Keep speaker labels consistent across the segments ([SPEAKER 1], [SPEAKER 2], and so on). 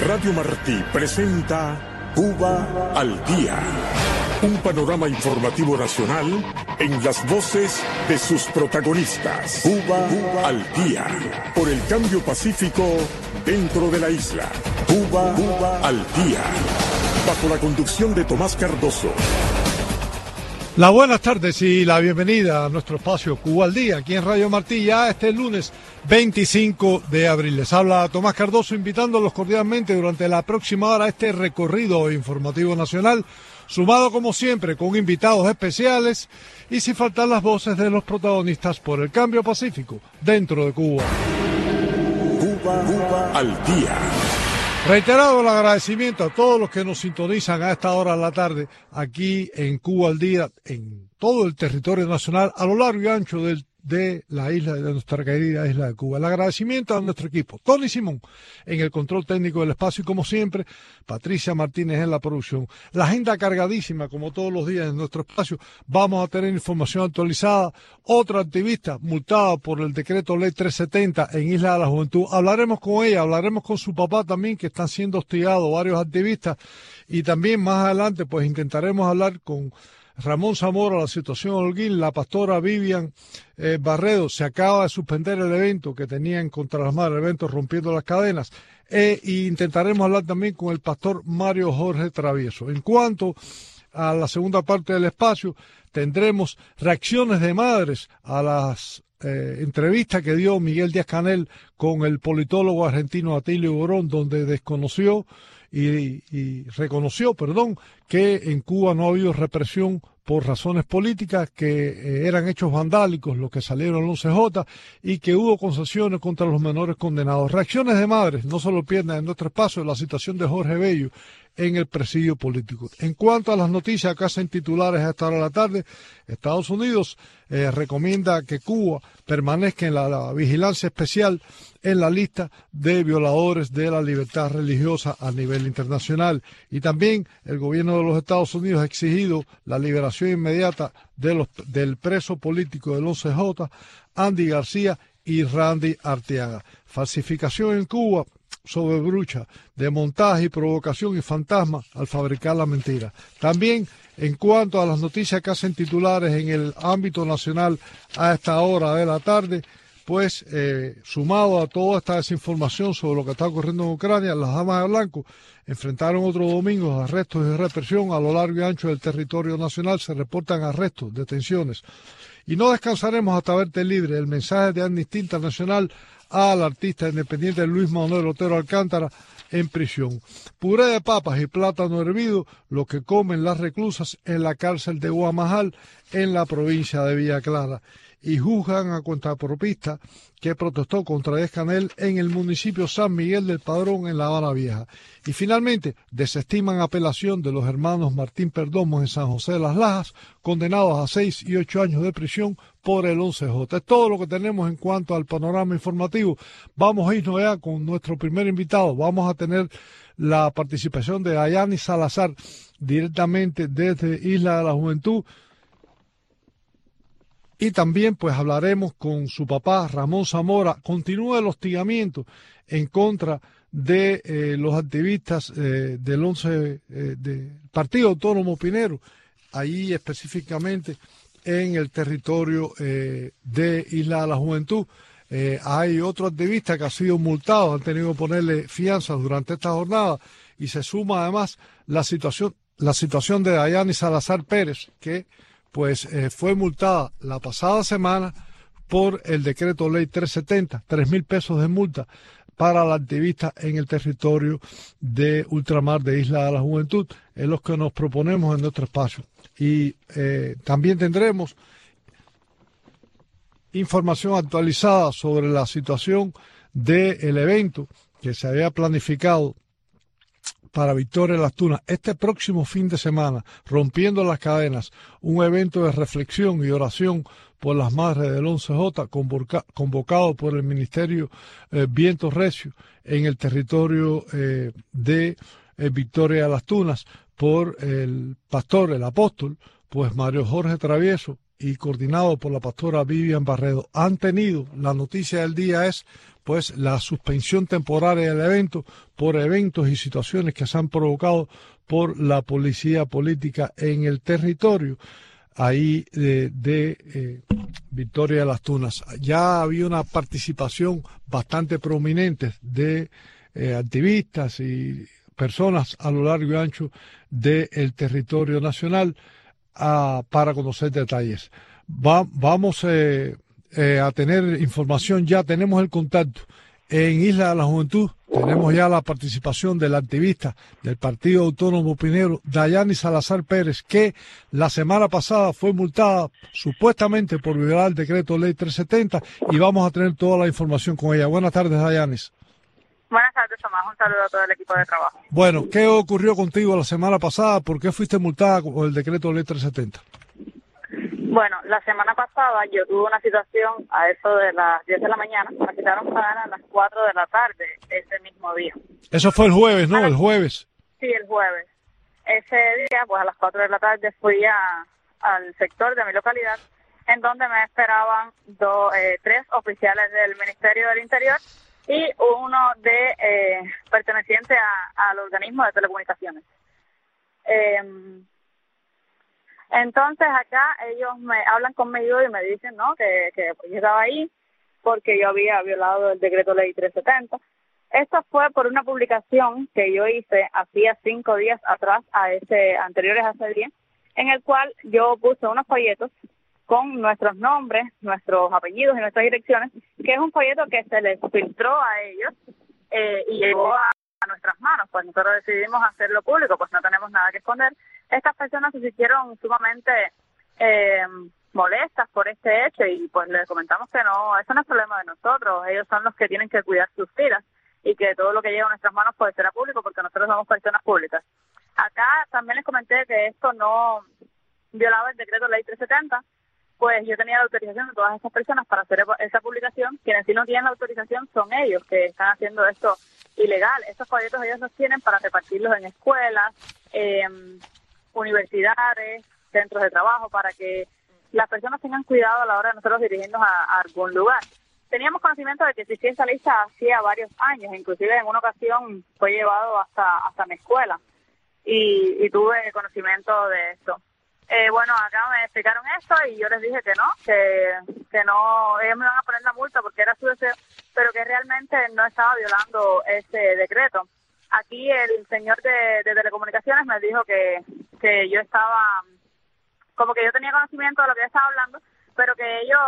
[SPEAKER 1] Radio Martí presenta Cuba al Día. Un panorama informativo nacional en las voces de sus protagonistas. Cuba al Día. Por el cambio pacífico dentro de la isla. Cuba al Día. Bajo la conducción de Tomás Cardoso.
[SPEAKER 2] Las buenas tardes y la bienvenida a nuestro espacio Cuba al Día, aquí en Radio Martí, ya este lunes 25 de abril. Les habla Tomás Cardoso, invitándolos cordialmente durante la próxima hora a este recorrido informativo nacional, sumado como siempre con invitados especiales y sin faltar las voces de los protagonistas por el cambio pacífico dentro de Cuba.
[SPEAKER 1] Cuba al Día.
[SPEAKER 2] Reiterado el agradecimiento a todos los que nos sintonizan a esta hora de la tarde aquí en Cuba al Día, en todo el territorio nacional, a lo largo y ancho de la isla, de nuestra querida isla de Cuba. El agradecimiento a nuestro equipo, Tony Simón en el control técnico del espacio y como siempre, Patricia Martínez en la producción. La agenda cargadísima como todos los días en nuestro espacio. Vamos a tener información actualizada. Otra activista multada por el decreto ley 370 en Isla de la Juventud. Hablaremos con ella, hablaremos con su papá también, que están siendo hostigados varios activistas, y también más adelante pues intentaremos hablar con Ramón Zamora, la situación en Holguín. La pastora Vivian Barredo, se acaba de suspender el evento que tenían contra las madres, el evento Rompiendo las Cadenas, e intentaremos hablar también con el pastor Mario Jorge Travieso. En cuanto a la segunda parte del espacio, tendremos reacciones de madres a las entrevistas que dio Miguel Díaz-Canel con el politólogo argentino Atilio Borón, donde desconoció y reconoció, que en Cuba no ha habido represión por razones políticas, que eran hechos vandálicos los que salieron al 11J y que hubo concesiones contra los menores condenados. Reacciones de madres, no se lo pierdan en nuestro espacio, la situación de Jorge Bello en el presidio político. En cuanto a las noticias que hacen titulares a esta hora de la tarde, Estados Unidos recomienda que Cuba permanezca en la vigilancia especial en la lista de violadores de la libertad religiosa a nivel internacional. Y también el gobierno de los Estados Unidos ha exigido la liberación inmediata del preso político del 11J, Andy García y Randy Arteaga. Falsificación en Cuba sobre Brucha, de montaje y provocación y fantasma al fabricar la mentira. También, en cuanto a las noticias que hacen titulares en el ámbito nacional a esta hora de la tarde, pues sumado a toda esta desinformación sobre lo que está ocurriendo en Ucrania, las damas de blanco enfrentaron otro domingo arrestos y represión a lo largo y ancho del territorio nacional. Se reportan arrestos, detenciones. Y no descansaremos hasta verte libre. El mensaje de Amnistía Internacional al artista independiente Luis Manuel Otero Alcántara en prisión. Puré de papas y plátano hervido, lo que comen las reclusas en la cárcel de Guamajal, en la provincia de Villa Clara. Y juzgan a cuentapropista que protestó contra Díaz-Canel en el municipio San Miguel del Padrón, en La Habana Vieja. Y finalmente desestiman apelación de los hermanos Martín Perdomo en San José de las Lajas, condenados a 6 y 8 años de prisión por el 11J. Es todo lo que tenemos en cuanto al panorama informativo. Vamos a irnos ya con nuestro primer invitado. Vamos a tener la participación de Ayani Salazar directamente desde Isla de la Juventud. Y también pues hablaremos con su papá, Ramón Zamora. Continúa el hostigamiento en contra de los activistas del Partido Autónomo Pinero, ahí específicamente en el territorio de Isla de la Juventud. Hay otro activista que ha sido multado, han tenido que ponerle fianzas durante esta jornada, y se suma además la situación de Ayani Salazar Pérez, que pues fue multada la pasada semana por el decreto ley 370, 3,000 pesos de multa para la activista en el territorio de ultramar de Isla de la Juventud, es lo que nos proponemos en nuestro espacio. Y también tendremos información actualizada sobre la situación del evento que se había planificado para Victoria de las Tunas este próximo fin de semana, Rompiendo las Cadenas, un evento de reflexión y oración por las madres del 11J, convocado por el Ministerio Viento Recio en el territorio de Victoria de las Tunas, por el pastor, el apóstol, pues Mario Jorge Travieso, y coordinado por la pastora Vivian Barredo, han tenido, la noticia del día es pues la suspensión temporaria del evento por eventos y situaciones que se han provocado por la policía política en el territorio ahí de Victoria de las Tunas. Ya había una participación bastante prominente de activistas y personas a lo largo y ancho del territorio nacional para conocer detalles. Vamos a tener información, ya tenemos el contacto en Isla de la Juventud, tenemos ya la participación del activista del Partido Autónomo Pinero, Dayani Salazar Pérez, que la semana pasada fue multada supuestamente por violar el decreto ley 370 y vamos a tener toda la información con ella. Buenas tardes, Dayanis.
[SPEAKER 3] Buenas tardes, Tomás. Un saludo a todo el equipo de trabajo.
[SPEAKER 2] Bueno, ¿qué ocurrió contigo la semana pasada? ¿Por qué fuiste multada con el decreto ley 370?
[SPEAKER 3] Bueno, la semana pasada yo tuve una situación a eso de las 10 de la mañana. Me quitaron pagar a las 4 de la tarde ese mismo día.
[SPEAKER 2] Eso fue el jueves, ¿no? El jueves.
[SPEAKER 3] Sí, el jueves. Ese día, pues a las 4 de la tarde fui al sector de mi localidad, en donde me esperaban 3 oficiales del Ministerio del Interior y uno perteneciente al organismo de telecomunicaciones. Entonces acá ellos me hablan conmigo y me dicen que pues, yo estaba ahí porque yo había violado el decreto ley 370. Esto fue por una publicación que yo hice hacía 5 días atrás, anteriores a ese día, en el cual yo puse unos folletos con nuestros nombres, nuestros apellidos y nuestras direcciones, que es un folleto que se les filtró a ellos y llegó a nuestras manos. Pues nosotros decidimos hacerlo público, pues no tenemos nada que esconder. Estas personas se sintieron sumamente molestas por este hecho y pues les comentamos que no, eso no es problema de nosotros. Ellos son los que tienen que cuidar sus vidas y que todo lo que llega a nuestras manos puede ser público porque nosotros somos personas públicas. Acá también les comenté que esto no violaba el decreto ley 370, pues yo tenía la autorización de todas estas personas para hacer esa publicación. Quienes sí no tienen la autorización son ellos que están haciendo esto ilegal. Estos folletos ellos los tienen para repartirlos en escuelas, universidades, centros de trabajo, para que las personas tengan cuidado a la hora de nosotros dirigirnos a algún lugar. Teníamos conocimiento de que existía esa lista hacía varios años, inclusive en una ocasión fue llevado hasta mi escuela y tuve conocimiento de esto. Bueno, acá me explicaron esto y yo les dije que no, ellos me iban a poner la multa porque era su deseo, pero que realmente no estaba violando ese decreto. Aquí el señor de telecomunicaciones me dijo que yo estaba, como que yo tenía conocimiento de lo que yo estaba hablando, pero que ellos,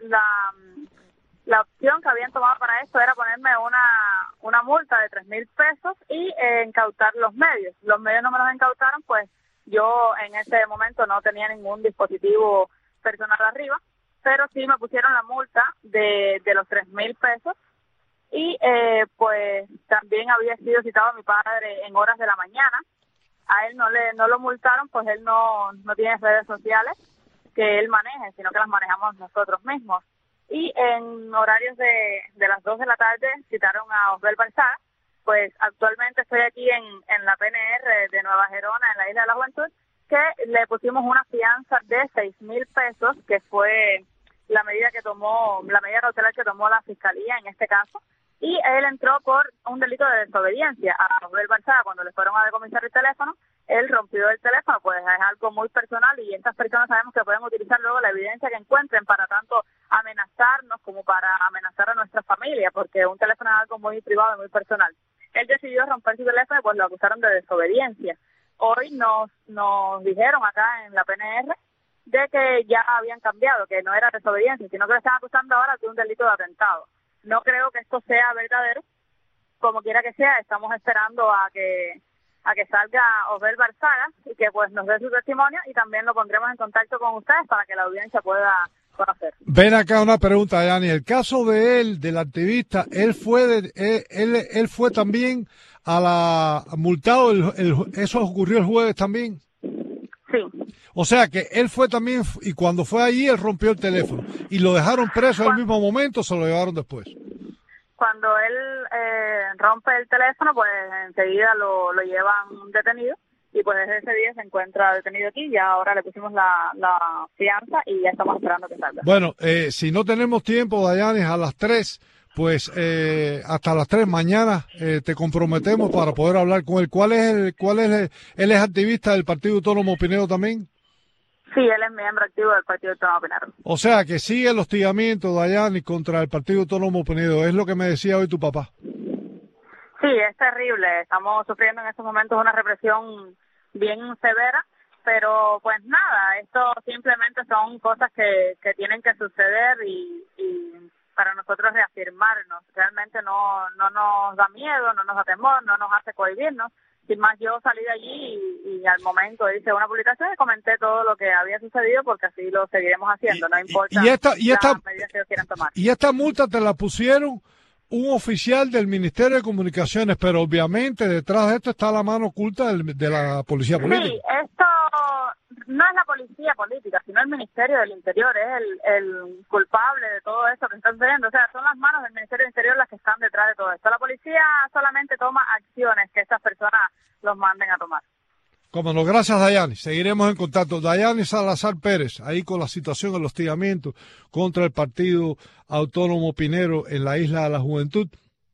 [SPEAKER 3] la opción que habían tomado para esto era ponerme una multa de 3,000 pesos y incautar los medios. Los medios no me los incautaron, pues yo en ese momento no tenía ningún dispositivo personal arriba, pero sí me pusieron la multa de los 3,000 pesos y pues también había sido citado a mi padre en horas de la mañana. A él no lo multaron, pues él no tiene redes sociales que él maneje, sino que las manejamos nosotros mismos. Y en horarios de las 2 de la tarde citaron a Osbel Balzaga. Pues actualmente estoy aquí en la PNR de Nueva Gerona, en la Isla de la Juventud, que le pusimos una fianza de 6,000 pesos, que fue la medida cautelar que tomó la Fiscalía en este caso. Y él entró por un delito de desobediencia a Osbel Balzaga. Cuando le fueron a decomisar el teléfono, él rompió el teléfono, pues es algo muy personal y estas personas sabemos que pueden utilizar luego la evidencia que encuentren para tanto amenazarnos como para amenazar a nuestra familia, porque un teléfono es algo muy privado y muy personal. Él decidió romper su teléfono y pues lo acusaron de desobediencia. Hoy nos dijeron acá en la PNR de que ya habían cambiado, que no era desobediencia, sino que le están acusando ahora de un delito de atentado. No creo que esto sea verdadero, como quiera que sea, estamos esperando a que salga Osbel Balzaga y que pues nos dé su testimonio y también lo pondremos en contacto con ustedes para que la audiencia pueda conocer.
[SPEAKER 2] Ven acá una pregunta, Yani. El caso de él, del activista, él fue también multado, eso ocurrió el jueves también.
[SPEAKER 3] Sí.
[SPEAKER 2] O sea que él fue también, y cuando fue allí él rompió el teléfono y lo dejaron preso en el mismo momento, se lo llevaron después.
[SPEAKER 3] Cuando él rompe el teléfono, pues enseguida lo llevan detenido y pues desde ese día se encuentra detenido aquí. Ya ahora le pusimos la fianza y ya estamos esperando que salga.
[SPEAKER 2] Bueno, si no tenemos tiempo, Dayanis, a las 3, pues hasta las 3 mañana te comprometemos para poder hablar con él. ¿Él es activista del Partido Autónomo Pinedo también?
[SPEAKER 3] Sí, él es miembro activo del Partido Autónomo Pinedo.
[SPEAKER 2] O sea, que sigue el hostigamiento, Dayanis, contra el Partido Autónomo Pinedo. Es lo que me decía hoy tu papá.
[SPEAKER 3] Sí, es terrible. Estamos sufriendo en estos momentos una represión bien severa, pero pues nada, esto simplemente son cosas que tienen que suceder y para nosotros reafirmarnos. Realmente no nos da miedo, no nos da temor, no nos hace cohibirnos. Sin más, yo salí de allí y al momento hice una publicación y comenté todo lo que había sucedido, porque así lo seguiremos haciendo, no importa las medidas que ellos quieran tomar.
[SPEAKER 2] ¿Y esta multa te la pusieron un oficial del Ministerio de Comunicaciones, pero obviamente detrás de esto está la mano oculta de la policía política?
[SPEAKER 3] Sí, esto no es la policía política, sino el Ministerio del Interior, es el culpable de todo esto que están sucediendo. O sea, son las manos del Ministerio del Interior las que están detrás de todo esto. La policía solamente toma acciones que estas personas los manden a tomar.
[SPEAKER 2] Cómo no, gracias, Dayanis. Seguiremos en contacto. Dayanis Salazar Pérez, ahí con la situación del hostigamiento contra el Partido Autónomo Pinedo en la Isla de la Juventud.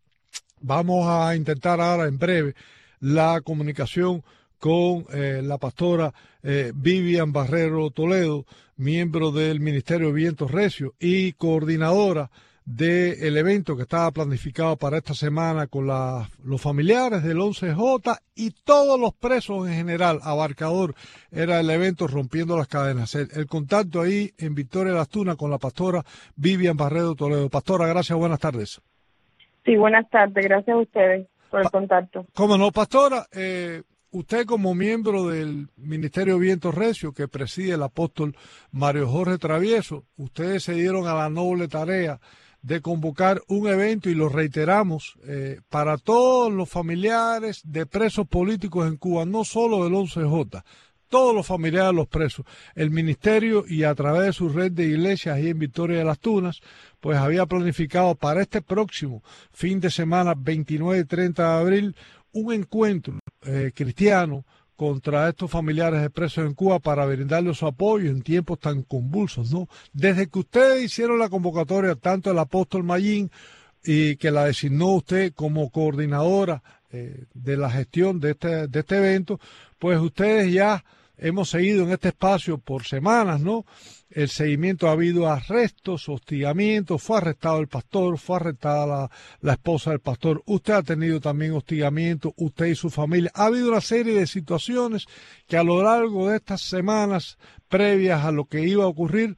[SPEAKER 2] Vamos a intentar ahora en breve la comunicación con la pastora Vivian Barrero Toledo, miembro del Ministerio de Vientos Recios y coordinadora del evento que estaba planificado para esta semana con los familiares del 11J y todos los presos en general. Abarcador era el evento Rompiendo las Cadenas. El contacto ahí en Victoria Las Tunas con la pastora Vivian Barrero Toledo. Pastora, gracias, buenas tardes.
[SPEAKER 4] Sí, buenas tardes, gracias a ustedes por el contacto.
[SPEAKER 2] Cómo no, pastora, usted como miembro del Ministerio de Vientos Recios que preside el apóstol Mario Jorge Travieso, ustedes se dieron a la noble tarea de convocar un evento, y lo reiteramos, para todos los familiares de presos políticos en Cuba, no solo del 11J, todos los familiares de los presos. El ministerio, y a través de su red de iglesias ahí en Victoria de las Tunas, pues había planificado para este próximo fin de semana, 29 y 30 de abril, un encuentro cristiano contra estos familiares de presos en Cuba para brindarles su apoyo en tiempos tan convulsos, ¿no? Desde que ustedes hicieron la convocatoria, tanto el apóstol Mayín, y que la designó usted como coordinadora de la gestión de este evento, pues ustedes ya hemos seguido en este espacio por semanas, ¿no? El seguimiento, ha habido arrestos, hostigamientos, fue arrestado el pastor, fue arrestada la esposa del pastor, usted ha tenido también hostigamiento, usted y su familia. Ha habido una serie de situaciones que a lo largo de estas semanas previas a lo que iba a ocurrir,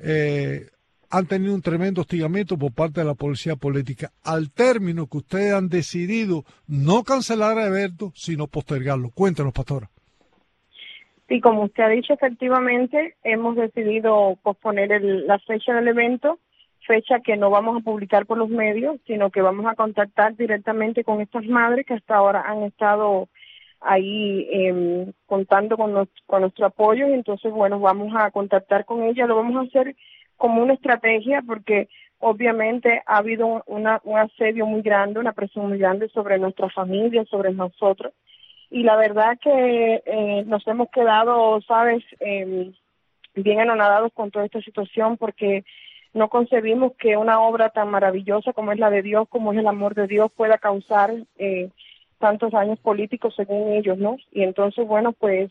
[SPEAKER 2] han tenido un tremendo hostigamiento por parte de la policía política, al término que ustedes han decidido no cancelar el evento, sino postergarlo. Cuéntenos, pastora.
[SPEAKER 4] Sí, como usted ha dicho, efectivamente hemos decidido posponer la fecha del evento, fecha que no vamos a publicar por los medios, sino que vamos a contactar directamente con estas madres que hasta ahora han estado ahí contando con nuestro apoyo, y entonces, bueno, vamos a contactar con ellas, lo vamos a hacer como una estrategia, porque obviamente ha habido un asedio muy grande, una presión muy grande sobre nuestra familia, sobre nosotros. Y la verdad que nos hemos quedado, ¿sabes?, bien anonadados con toda esta situación, porque no concebimos que una obra tan maravillosa como es la de Dios, como es el amor de Dios, pueda causar tantos daños políticos según ellos, ¿no? Y entonces, bueno, pues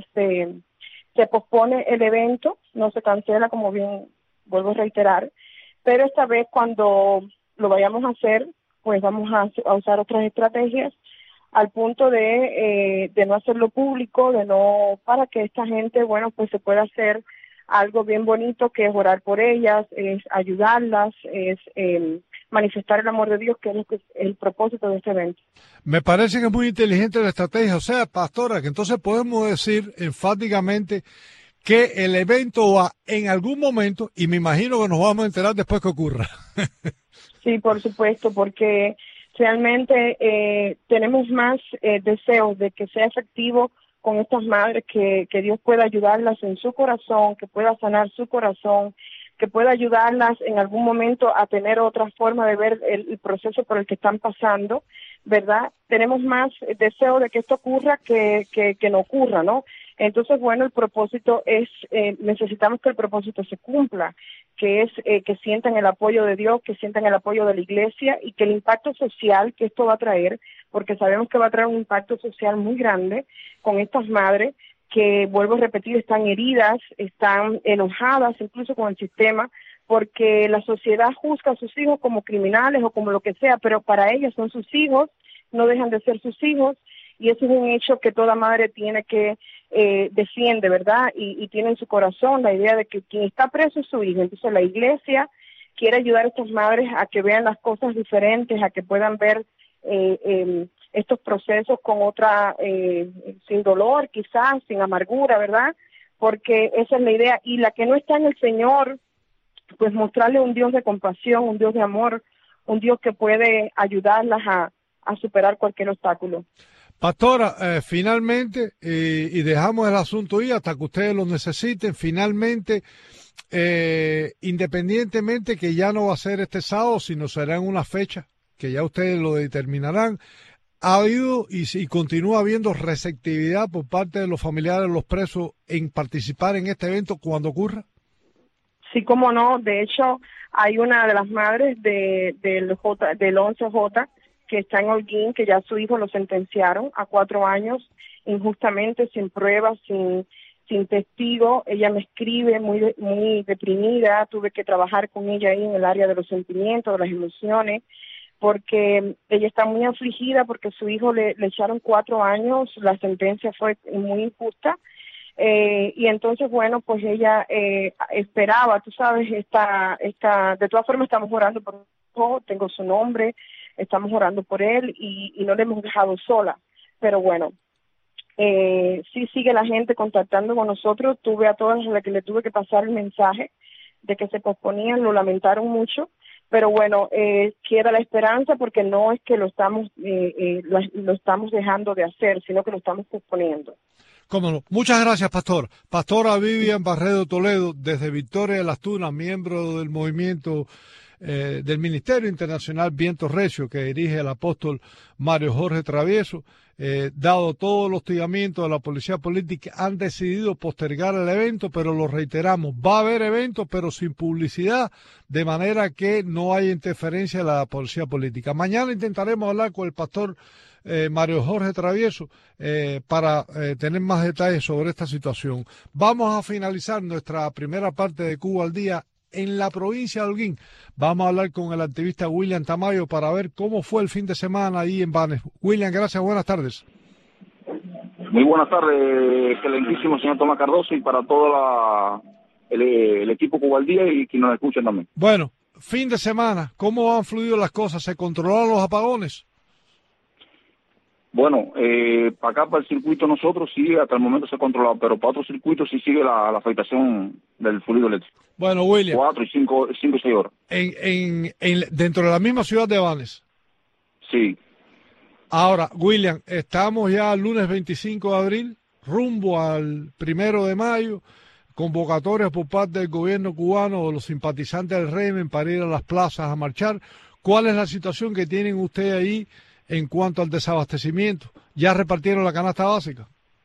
[SPEAKER 4] se pospone el evento, no se cancela, como bien vuelvo a reiterar, pero esta vez cuando lo vayamos a hacer, pues vamos a usar otras estrategias, al punto de no hacerlo público, para que esta gente, bueno, pues se pueda hacer algo bien bonito, que es orar por ellas, es ayudarlas, es manifestar el amor de Dios, que es el propósito de este evento.
[SPEAKER 2] Me parece que es muy inteligente la estrategia. O sea, pastora, que entonces podemos decir enfáticamente que el evento va en algún momento, y me imagino que nos vamos a enterar después que ocurra.
[SPEAKER 4] Sí, por supuesto, porque realmente tenemos más deseos de que sea efectivo con estas madres, que Dios pueda ayudarlas en su corazón, que pueda sanar su corazón, que pueda ayudarlas en algún momento a tener otra forma de ver el proceso por el que están pasando, ¿verdad? Tenemos más deseo de que esto ocurra que no ocurra, ¿no? Entonces, bueno, el propósito es, necesitamos que el propósito se cumpla, que es que sientan el apoyo de Dios, que sientan el apoyo de la iglesia y que el impacto social que esto va a traer, porque sabemos que va a traer un impacto social muy grande con estas madres que, vuelvo a repetir, están heridas, están enojadas incluso con el sistema, porque la sociedad juzga a sus hijos como criminales o como lo que sea, pero para ellas son sus hijos, no dejan de ser sus hijos, y eso es un hecho que toda madre tiene que defiende, ¿verdad? Y tiene en su corazón la idea de que quien está preso es su hijo. Entonces la iglesia quiere ayudar a estas madres a que vean las cosas diferentes, a que puedan ver estos procesos con otra, sin dolor quizás, sin amargura, ¿verdad? Porque esa es la idea. Y la que no está en el Señor, pues mostrarle un Dios de compasión, un Dios de amor, un Dios que puede ayudarlas a superar cualquier obstáculo.
[SPEAKER 2] Pastora, finalmente, y dejamos el asunto ahí hasta que ustedes lo necesiten, finalmente, independientemente que ya no va a ser este sábado, sino será en una fecha que ya ustedes lo determinarán, ha habido y continúa habiendo receptividad por parte de los familiares de los presos en participar en este evento cuando ocurra.
[SPEAKER 4] Sí, cómo no. De hecho, hay una de las madres del 11J que está en Holguín, que ya su hijo lo sentenciaron a 4 años injustamente, sin pruebas, sin testigo. Ella me escribe muy deprimida. Tuve que trabajar con ella ahí en el área de los sentimientos, de las emociones, porque ella está muy afligida porque su hijo le echaron 4 años. La sentencia fue muy injusta. Y entonces, bueno, pues ella esperaba, tú sabes, de todas formas estamos orando por él, tengo su nombre, estamos orando por él y no le hemos dejado sola. Pero bueno, sí sigue la gente contactando con nosotros. Tuve a todas las que le tuve que pasar el mensaje de que se posponían, lo lamentaron mucho. Pero bueno, queda la esperanza porque no es que lo estamos dejando de hacer, sino que lo estamos posponiendo.
[SPEAKER 2] Cómo no. Muchas gracias, Pastor. Pastora Vivian Barredo Toledo, desde Victoria de las Tunas, miembro del movimiento del Ministerio Internacional Viento Recio, que dirige el apóstol Mario Jorge Travieso. Dado todo el hostigamiento de la policía política, han decidido postergar el evento, pero lo reiteramos, va a haber eventos, pero sin publicidad, de manera que no haya interferencia de la policía política. Mañana intentaremos hablar con el pastor Mario Jorge Travieso para tener más detalles sobre esta situación. Vamos a finalizar nuestra primera parte de Cuba al Día en la provincia de Holguín. Vamos a hablar con el activista William Tamayo para ver cómo fue el fin de semana ahí en Banes. William, gracias, buenas tardes.
[SPEAKER 5] Muy buenas tardes, excelentísimo señor Tomás Cardoso, y para todo el equipo Cuba al Día y quienes nos escuchan también.
[SPEAKER 2] Bueno, fin de semana, ¿cómo han fluido las cosas? ¿Se controlaron los apagones?
[SPEAKER 5] Bueno, para acá, para el circuito nosotros sí, hasta el momento se ha controlado, pero para otros circuitos sí sigue la afectación del fluido eléctrico.
[SPEAKER 2] Bueno, William.
[SPEAKER 5] 4 y 5 y 6 horas.
[SPEAKER 2] Dentro de la misma ciudad de Banes.
[SPEAKER 5] Sí.
[SPEAKER 2] Ahora, William, estamos ya el lunes 25 de abril, rumbo al 1 de mayo, convocatorias por parte del gobierno cubano o los simpatizantes del régimen para ir a las plazas a marchar. ¿Cuál es la situación que tienen ustedes ahí en cuanto al desabastecimiento? ¿Ya repartieron la canasta básica?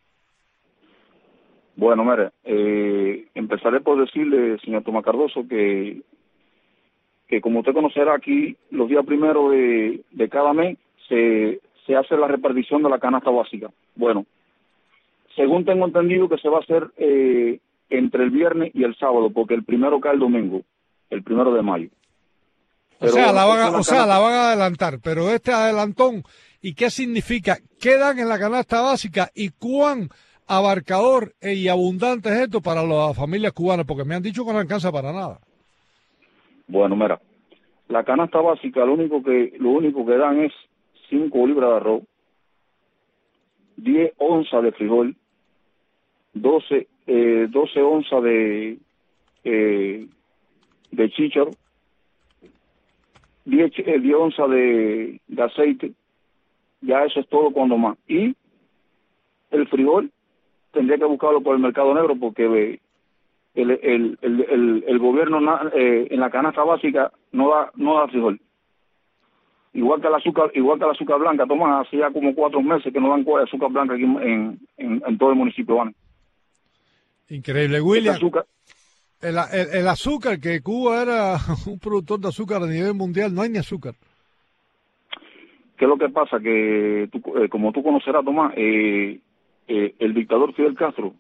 [SPEAKER 5] Bueno, mire, empezaré por decirle, señor Tomás Cardoso, que como usted conocerá aquí, los días primeros de cada mes se hace la repartición de la canasta básica. Bueno, según tengo entendido que se va a hacer entre el viernes y el sábado, porque el primero cae el domingo, el 1 de mayo.
[SPEAKER 2] Pero, la van a adelantar, pero este adelantón, ¿y qué significa? ¿Qué dan en la canasta básica y cuán abarcador y abundante es esto para las familias cubanas? Porque me han dicho que no alcanza para nada.
[SPEAKER 5] Bueno, mira, la canasta básica lo único que dan es 5 libras de arroz, 10 onzas de frijol, 12 onzas de chícharo, 10 onzas de aceite. Ya eso es todo cuando más. Y el frijol tendría que buscarlo por el mercado negro, porque el gobierno en la canasta básica no da frijol. igual que el azúcar blanca, Tomás, hace ya como 4 meses que no dan azúcar blanca aquí en todo el municipio, ¿vale?
[SPEAKER 2] Increíble. William,
[SPEAKER 5] azúcar,
[SPEAKER 2] el azúcar, que Cuba era un productor de azúcar a nivel mundial, no hay ni azúcar.
[SPEAKER 5] ¿qué es lo que pasa? Que como tú conocerás, Tomás, el dictador Fidel Castro,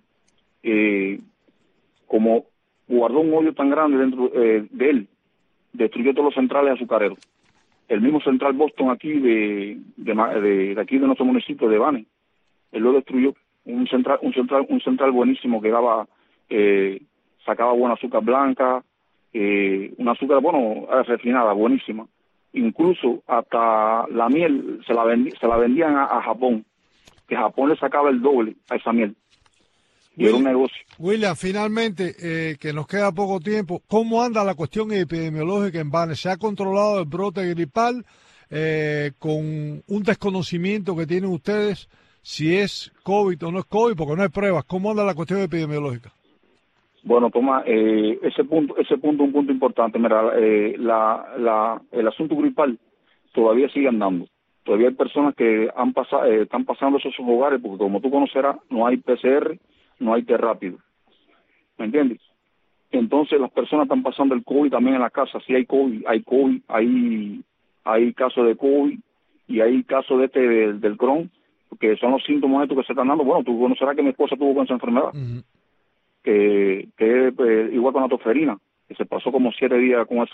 [SPEAKER 5] como guardó un hoyo tan grande dentro de él, destruyó todos los centrales azucareros. El mismo Central Boston aquí de aquí de nuestro municipio de Bani, él lo destruyó. Un central buenísimo que daba, sacaba buena azúcar blanca, una azúcar, refinada, buenísima. Incluso hasta la miel se la vendían a Japón, que Japón le sacaba el doble a esa miel. Y era un negocio.
[SPEAKER 2] William, finalmente, que nos queda poco tiempo, ¿cómo anda la cuestión epidemiológica en Bani? ¿Se ha controlado el brote gripal con un desconocimiento que tienen ustedes si es COVID o no es COVID, porque no hay pruebas? ¿Cómo anda la cuestión epidemiológica?
[SPEAKER 5] Bueno, Tomás, ese punto es un punto importante. Mira, el asunto gripal todavía sigue andando. Todavía hay personas que están pasando esos hogares, porque como tú conocerás, no hay PCR, no hay test rápido. ¿Me entiendes? Entonces las personas están pasando el COVID también en la casa. Sí hay COVID, hay casos de COVID y hay casos del Crohn, que son los síntomas estos que se están dando. Bueno, tú conocerás que mi esposa tuvo con esa enfermedad, que igual con la tosferina, que se pasó como 7 días con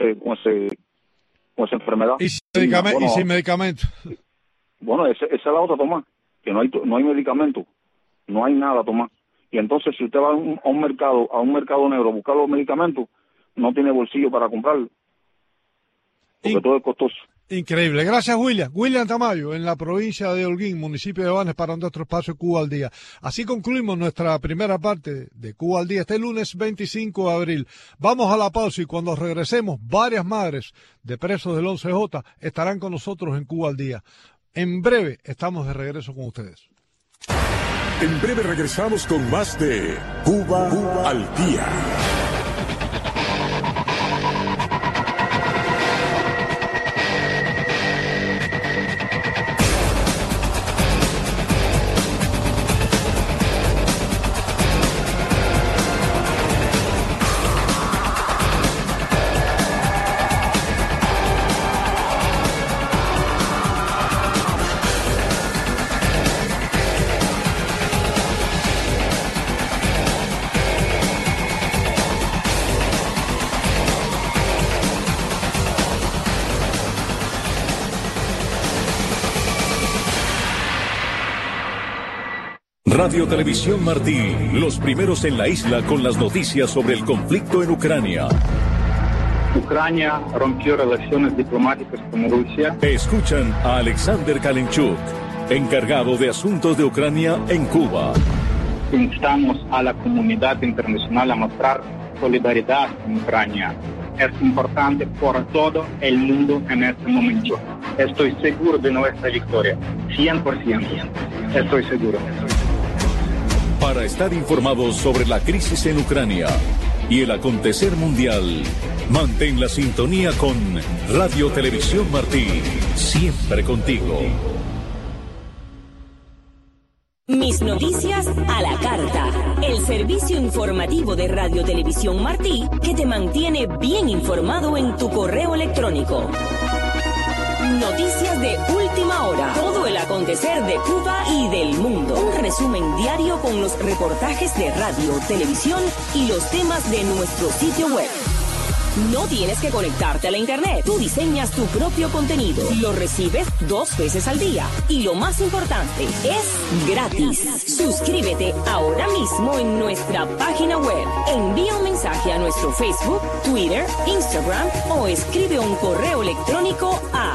[SPEAKER 5] esa enfermedad.
[SPEAKER 2] ¿Y sin medicamento?
[SPEAKER 5] Bueno, esa es la otra, Tomás, que no hay medicamento, no hay nada, Tomás. Y entonces si usted va a un mercado negro a buscar los medicamentos, no tiene bolsillo para comprarlo, porque todo es costoso.
[SPEAKER 2] Increíble. Gracias, William. William Tamayo, en la provincia de Holguín, municipio de Bani, para nuestro espacio Cuba al Día. Así concluimos nuestra primera parte de Cuba al Día, este lunes 25 de abril. Vamos a la pausa y cuando regresemos, varias madres de presos del 11J estarán con nosotros en Cuba al Día. En breve estamos de regreso con ustedes.
[SPEAKER 1] En breve regresamos con más de Cuba al Día.
[SPEAKER 6] Radio Televisión Martí, los primeros en la isla con las noticias sobre el conflicto en Ucrania.
[SPEAKER 7] Ucrania rompió relaciones diplomáticas con Rusia.
[SPEAKER 6] Escuchan a Alexander Kalinchuk, encargado de asuntos de Ucrania en Cuba.
[SPEAKER 7] Instamos a la comunidad internacional a mostrar solidaridad con Ucrania. Es importante por todo el mundo en este momento. Estoy seguro de nuestra victoria. 100%. Estoy seguro.
[SPEAKER 6] Para estar informados sobre la crisis en Ucrania y el acontecer mundial, mantén la sintonía con Radio Televisión Martí, siempre contigo.
[SPEAKER 8] Mis noticias a la carta, el servicio informativo de Radio Televisión Martí que te mantiene bien informado en tu correo electrónico. Noticias de última hora, todo el acontecer de Cuba y del mundo. Un resumen diario con los reportajes de radio, televisión y los temas de nuestro sitio web. No tienes que conectarte a la internet. Tú diseñas tu propio contenido. Lo recibes 2 veces al día. Y lo más importante, es gratis. Suscríbete ahora mismo en nuestra página web. Envía un mensaje a nuestro Facebook, Twitter, Instagram o escribe un correo electrónico a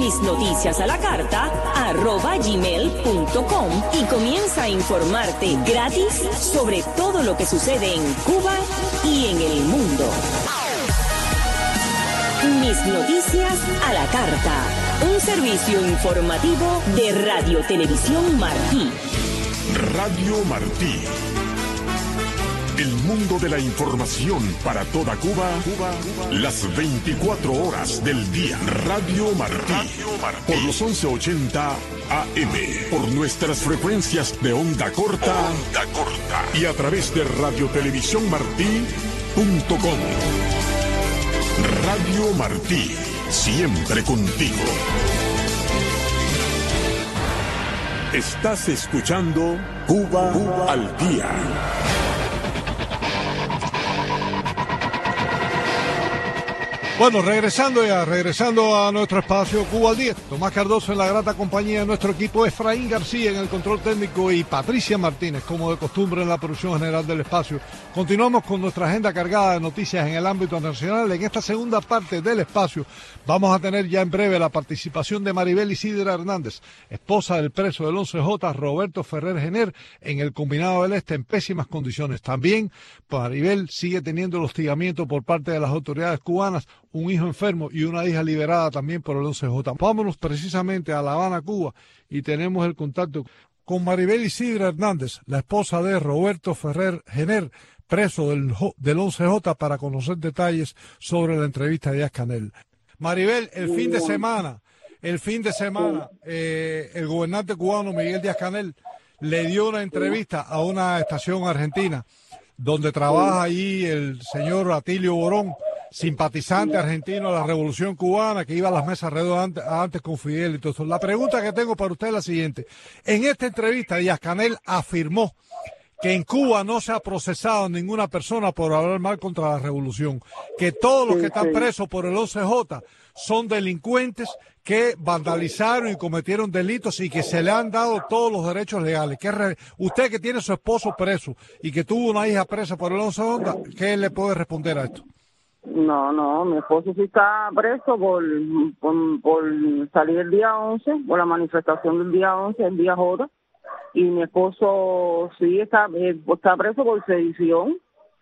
[SPEAKER 8] misnoticiasalacarta@gmail.com y comienza a informarte gratis sobre todo lo que sucede en Cuba y en el mundo. Mis noticias a la carta, un servicio informativo de Radio Televisión Martí.
[SPEAKER 1] Radio Martí. El mundo de la información para toda Cuba, las 24 horas del día. Radio Martí, por los 1180 AM, por nuestras frecuencias de onda corta, y a través de radiotelevisiónmartí.com. Radio Martí, siempre contigo. Estás escuchando Cuba al Día.
[SPEAKER 2] Bueno, regresando a nuestro espacio Cuba al Día. Tomás Cardoso en la grata compañía de nuestro equipo, Efraín García en el control técnico y Patricia Martínez, como de costumbre, en la producción general del espacio. Continuamos con nuestra agenda cargada de noticias en el ámbito nacional. En esta segunda parte del espacio vamos a tener ya en breve la participación de Maribel Isidra Hernández, esposa del preso del 11J, Roberto Ferrer Gener, en el Combinado del Este en pésimas condiciones. También Maribel sigue teniendo el hostigamiento por parte de las autoridades cubanas, un hijo enfermo y una hija liberada también por el 11J. Vámonos precisamente a La Habana, Cuba, y tenemos el contacto con Maribel Isidra Hernández, la esposa de Roberto Ferrer Gener, preso del 11J, para conocer detalles sobre la entrevista de Díaz-Canel. Maribel, el fin de semana, el gobernante cubano Miguel Díaz-Canel le dio una entrevista a una estación argentina donde trabaja allí el señor Atilio Borón, simpatizante argentino de la Revolución Cubana, que iba a las mesas redondas antes con Fidel y todo eso. La pregunta que tengo para usted es la siguiente. En esta entrevista, Díaz-Canel afirmó que en Cuba no se ha procesado ninguna persona por hablar mal contra la revolución, que todos los que están presos por el 11J son delincuentes que vandalizaron y cometieron delitos y que se le han dado todos los derechos legales. Usted que tiene su esposo preso y que tuvo una hija presa por el 11J, ¿qué le puede responder a esto?
[SPEAKER 9] No, mi esposo sí está preso por salir el día 11, por la manifestación del día 11, el día J, y mi esposo sí está preso por sedición,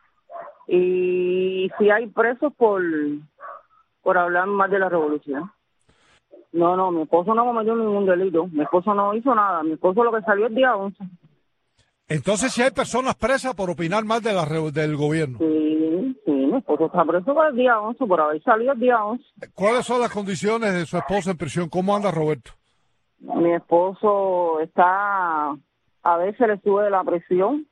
[SPEAKER 9] y sí hay presos por hablar mal de la revolución. No, mi esposo no cometió ningún delito, mi esposo no hizo nada, mi esposo lo que salió el día 11.
[SPEAKER 2] Entonces sí hay personas presas por opinar mal de del gobierno.
[SPEAKER 9] Sí, mi esposo está preso por el día 11, por haber salido el día 11.
[SPEAKER 2] ¿Cuáles son las condiciones de su esposo en prisión? ¿Cómo anda Roberto?
[SPEAKER 9] Mi esposo a veces le sube la presión.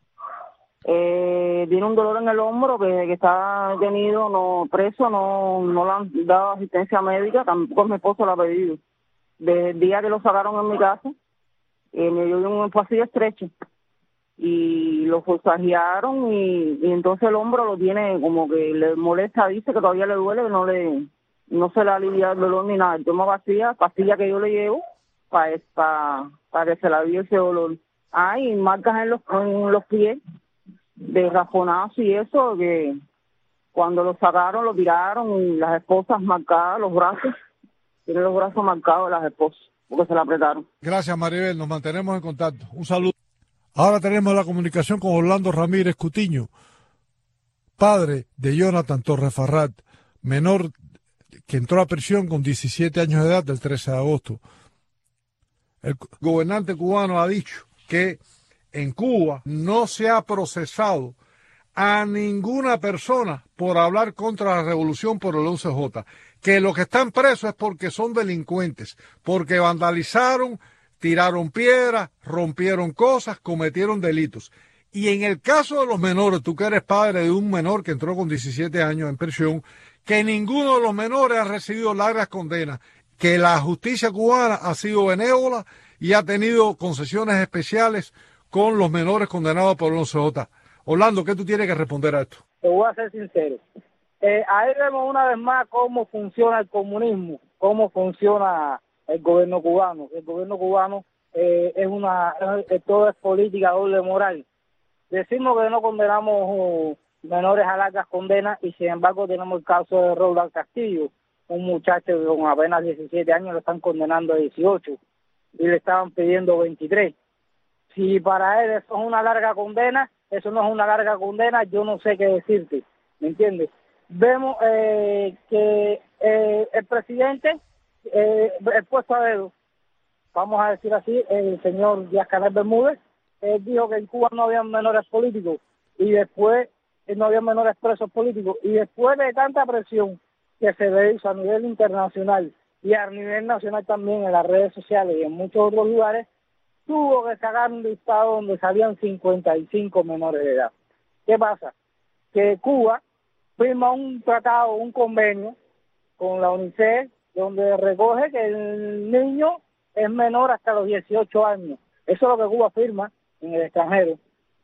[SPEAKER 9] Tiene un dolor en el hombro que está detenido, preso, no le han dado asistencia médica, tampoco mi esposo lo ha pedido. Desde el día que lo sacaron en mi casa, me dio un pasillo estrecho y lo forzajearon y entonces el hombro lo tiene como que le molesta, dice que todavía le duele, que no se le alivia el dolor ni nada. Toma pastilla que yo le llevo para que se le alivie ese dolor. Y marcas en los pies de rafonazo y eso, que cuando lo sacaron lo tiraron y las esposas marcadas, los brazos, tiene los brazos marcados las esposas porque se la apretaron.
[SPEAKER 2] Gracias Maribel, nos mantenemos en contacto. Un saludo. Ahora tenemos la comunicación con Orlando Ramírez Cutiño, padre de Jonathan Torres Farrat, menor que entró a prisión con 17 años de edad del 13 de agosto. El gobernante cubano ha dicho que en Cuba no se ha procesado a ninguna persona por hablar contra la revolución por el 11J, que los que están presos es porque son delincuentes, porque vandalizaron, tiraron piedras, rompieron cosas, cometieron delitos. Y en el caso de los menores, tú que eres padre de un menor que entró con 17 años en prisión, que ninguno de los menores ha recibido largas condenas, que la justicia cubana ha sido benévola y ha tenido concesiones especiales con los menores condenados por el 11J. Orlando, ¿qué tú tienes que responder a esto?
[SPEAKER 10] Te voy a ser sincero. Ahí vemos una vez más cómo funciona el comunismo, cómo funciona el gobierno cubano. El gobierno cubano todo es política doble moral. Decimos que no condenamos menores a largas condenas y sin embargo tenemos el caso de Roland Castillo, un muchacho con apenas 17 años lo están condenando a 18 y le estaban pidiendo 23. Si para él eso es una larga condena, eso no es una larga condena, yo no sé qué decirte, ¿me entiendes? Vemos que el presidente, el puesto a dedo, vamos a decir así, el señor Díaz-Canel Bermúdez, dijo que en Cuba no había menores políticos. y después no había menores presos políticos, y después de tanta presión que se ve hizo a nivel internacional y a nivel nacional también en las redes sociales y en muchos otros lugares, tuvo que sacar un listado donde salían 55 menores de edad. ¿Qué pasa? Que Cuba firma un tratado, un convenio con la UNICEF, donde recoge que el niño es menor hasta los 18 años. Eso es lo que Cuba firma en el extranjero.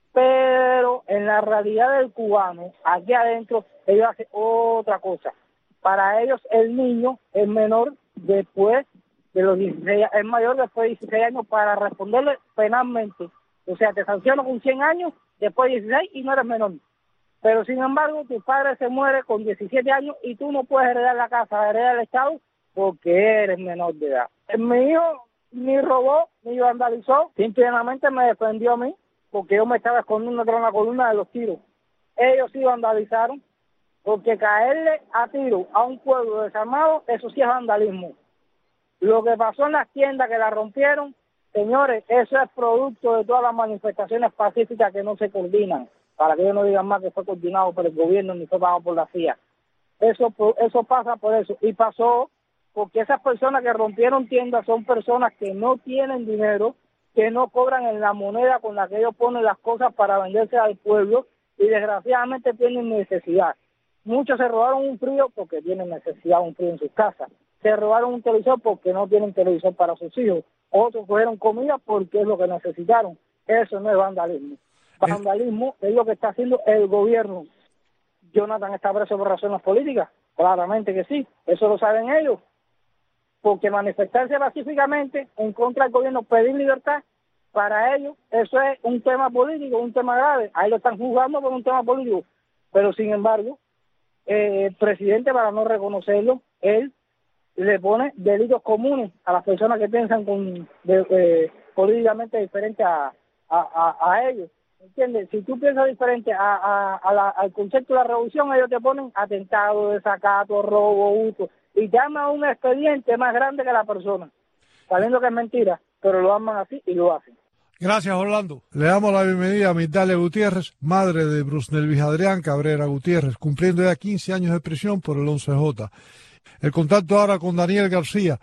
[SPEAKER 10] Pero en la realidad del cubano, aquí adentro, ellos hacen otra cosa. Para ellos el niño es menor después de los 16, es mayor después de 16 años para responderle penalmente. O sea, te sanciono con 100 años, después de 16 y no eres menor. Pero sin embargo, tu padre se muere con 17 años y tú no puedes heredar la casa, heredar el Estado porque eres menor de edad. Mi hijo ni robó, ni vandalizó, simplemente me defendió a mí porque yo me estaba escondiendo tras la columna de los tiros. Ellos sí vandalizaron, porque caerle a tiro a un pueblo desarmado, eso sí es vandalismo. Lo que pasó en las tiendas que la rompieron, señores, eso es producto de todas las manifestaciones pacíficas que no se coordinan, para que ellos no digan más que fue coordinado por el gobierno ni fue pagado por la CIA. Eso pasa por eso, y pasó porque esas personas que rompieron tiendas son personas que no tienen dinero, que no cobran en la moneda con la que ellos ponen las cosas para venderse al pueblo, y desgraciadamente tienen necesidad. Muchos se robaron un frío porque tienen necesidad de un frío en sus casas. Se robaron un televisor porque no tienen televisor para sus hijos. Otros cogieron comida porque es lo que necesitaron. Eso no es vandalismo. Vandalismo es lo que está haciendo el gobierno. Jonathan está preso por razones políticas. Claramente que sí. Eso lo saben ellos. Porque manifestarse pacíficamente en contra del gobierno, pedir libertad, para ellos eso es un tema político, un tema grave. Ahí lo están juzgando por un tema político. Pero sin embargo, el presidente, para no reconocerlo, él le pone delitos comunes a las personas que piensan políticamente diferente a ellos. ¿Entiendes? Si tú piensas diferente al concepto de la revolución, ellos te ponen atentado, desacato, robo, hurto, y te arman un expediente más grande que la persona, sabiendo que es mentira, pero lo arman así y lo hacen.
[SPEAKER 2] Gracias, Orlando. Le damos la bienvenida a Migdalia Gutiérrez, madre de Brusnelvis Adrián Cabrera Gutiérrez, cumpliendo ya 15 años de prisión por el 11J. El contacto ahora con Daniel García,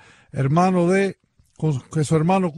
[SPEAKER 2] su hermano,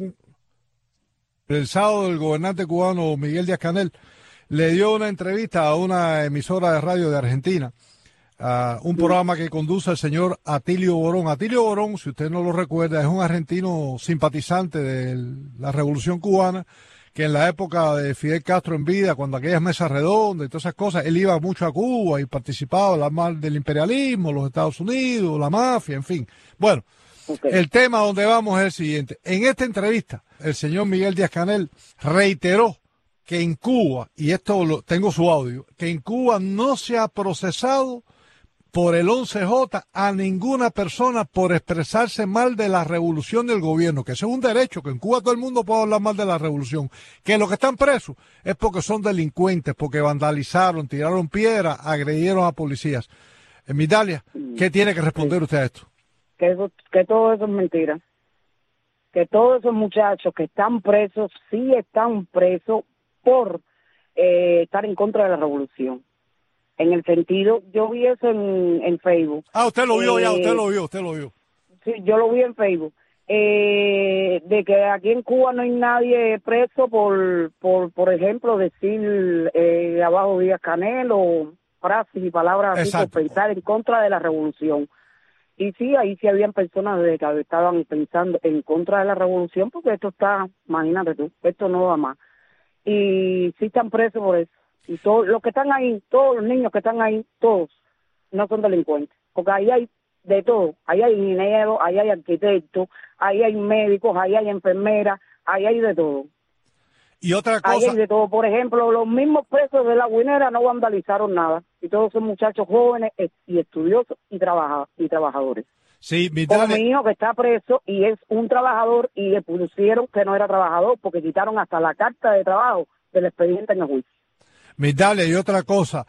[SPEAKER 2] el sábado del gobernante cubano Miguel Díaz-Canel, le dio una entrevista a una emisora de radio de Argentina, un programa que conduce el señor Atilio Borón. Atilio Borón, si usted no lo recuerda, es un argentino simpatizante de la Revolución Cubana, que en la época de Fidel Castro en vida, cuando aquellas mesas redondas y todas esas cosas, él iba mucho a Cuba y participaba del imperialismo, los Estados Unidos, la mafia, en fin. Bueno, el tema donde vamos es el siguiente. En esta entrevista, el señor Miguel Díaz-Canel reiteró que en Cuba, y esto tengo su audio, que en Cuba no se ha procesado por el 11J a ninguna persona por expresarse mal de la revolución del gobierno, que ese es un derecho, que en Cuba todo el mundo puede hablar mal de la revolución, que los que están presos es porque son delincuentes, porque vandalizaron, tiraron piedras, agredieron a policías. Migdalia, ¿qué tiene que responder usted a esto?
[SPEAKER 9] Que todo eso es mentira. Que todos esos muchachos que están presos, sí están presos por estar en contra de la revolución. En el sentido, yo vi eso en Facebook.
[SPEAKER 2] Usted lo vio usted lo vio.
[SPEAKER 9] Sí, yo lo vi en Facebook. De que aquí en Cuba no hay nadie preso por ejemplo, decir abajo Díaz-Canel o frases y palabras así por pensar en contra de la revolución. Y sí, ahí sí habían personas que estaban pensando en contra de la revolución, porque esto está, imagínate tú, esto no va más. Y sí están presos por eso. Y todos los que están ahí, todos los niños que están ahí, todos no son delincuentes, porque ahí hay de todo, ahí hay ingenieros, ahí hay arquitectos, ahí hay médicos, ahí hay enfermeras, ahí hay de todo.
[SPEAKER 2] Y otra cosa,
[SPEAKER 9] ahí hay de todo. Por ejemplo, los mismos presos de la Guinera no vandalizaron nada, y todos son muchachos jóvenes y estudiosos y trabajadores.
[SPEAKER 2] Sí,
[SPEAKER 9] como mi hijo que está preso y es un trabajador, y le pusieron que no era trabajador porque quitaron hasta la carta de trabajo del expediente en el juicio.
[SPEAKER 2] Migdalia, y otra cosa,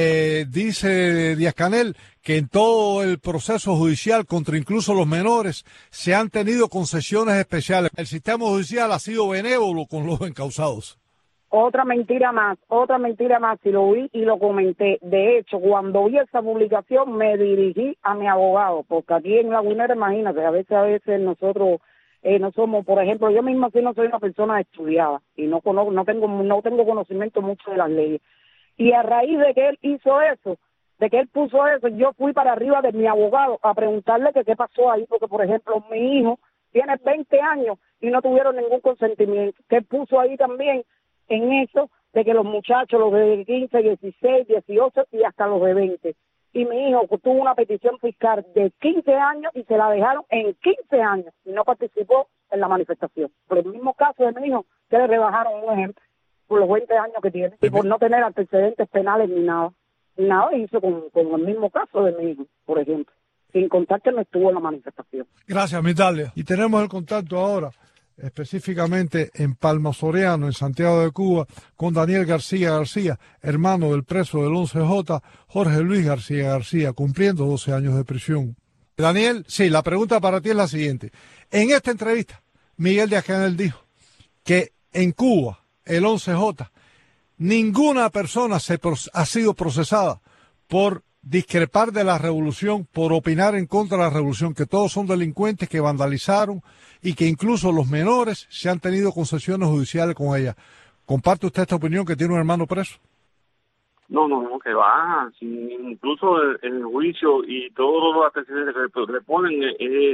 [SPEAKER 2] dice Díaz-Canel que en todo el proceso judicial contra incluso los menores se han tenido concesiones especiales. El sistema judicial ha sido benévolo con los encausados.
[SPEAKER 11] otra mentira más, y lo vi y lo comenté. De hecho, cuando vi esa publicación me dirigí a mi abogado, porque aquí en Lagunera, imagínate, a veces nosotros no somos, por ejemplo, yo misma sí no soy una persona estudiada y no tengo conocimiento mucho de las leyes. Y a raíz de que él hizo eso, de que él puso eso, yo fui para arriba de mi abogado a preguntarle que qué pasó ahí, porque, por ejemplo, mi hijo tiene 20 años y no tuvieron ningún consentimiento, que él puso ahí también en eso, de que los muchachos, los de 15, 16, 18 y hasta los de 20. Y mi hijo tuvo una petición fiscal de 15 años y se la dejaron en 15 años y no participó en la manifestación. Por el mismo caso de mi hijo, que le rebajaron un ejemplo, por los 20 años que tiene y por no tener antecedentes penales ni nada. Nada hizo con el mismo caso de mi hijo, por ejemplo, sin contar que no estuvo en la manifestación.
[SPEAKER 2] Gracias, Mitalia. Y tenemos el contacto ahora, específicamente en Palma Soriano, en Santiago de Cuba, con Daniel García García, hermano del preso del 11J, Jorge Luis García García, cumpliendo 12 años de prisión. Daniel, sí, la pregunta para ti es la siguiente. En esta entrevista, Miguel Díaz-Canel dijo que en Cuba, el 11J, ninguna persona ha sido procesada por discrepar de la revolución, por opinar en contra de la revolución, que todos son delincuentes que vandalizaron y que incluso los menores se han tenido concesiones judiciales con ella. ¿Comparte usted esta opinión que tiene un hermano preso?
[SPEAKER 12] No, que va, incluso el juicio y todos los antecedentes que le ponen,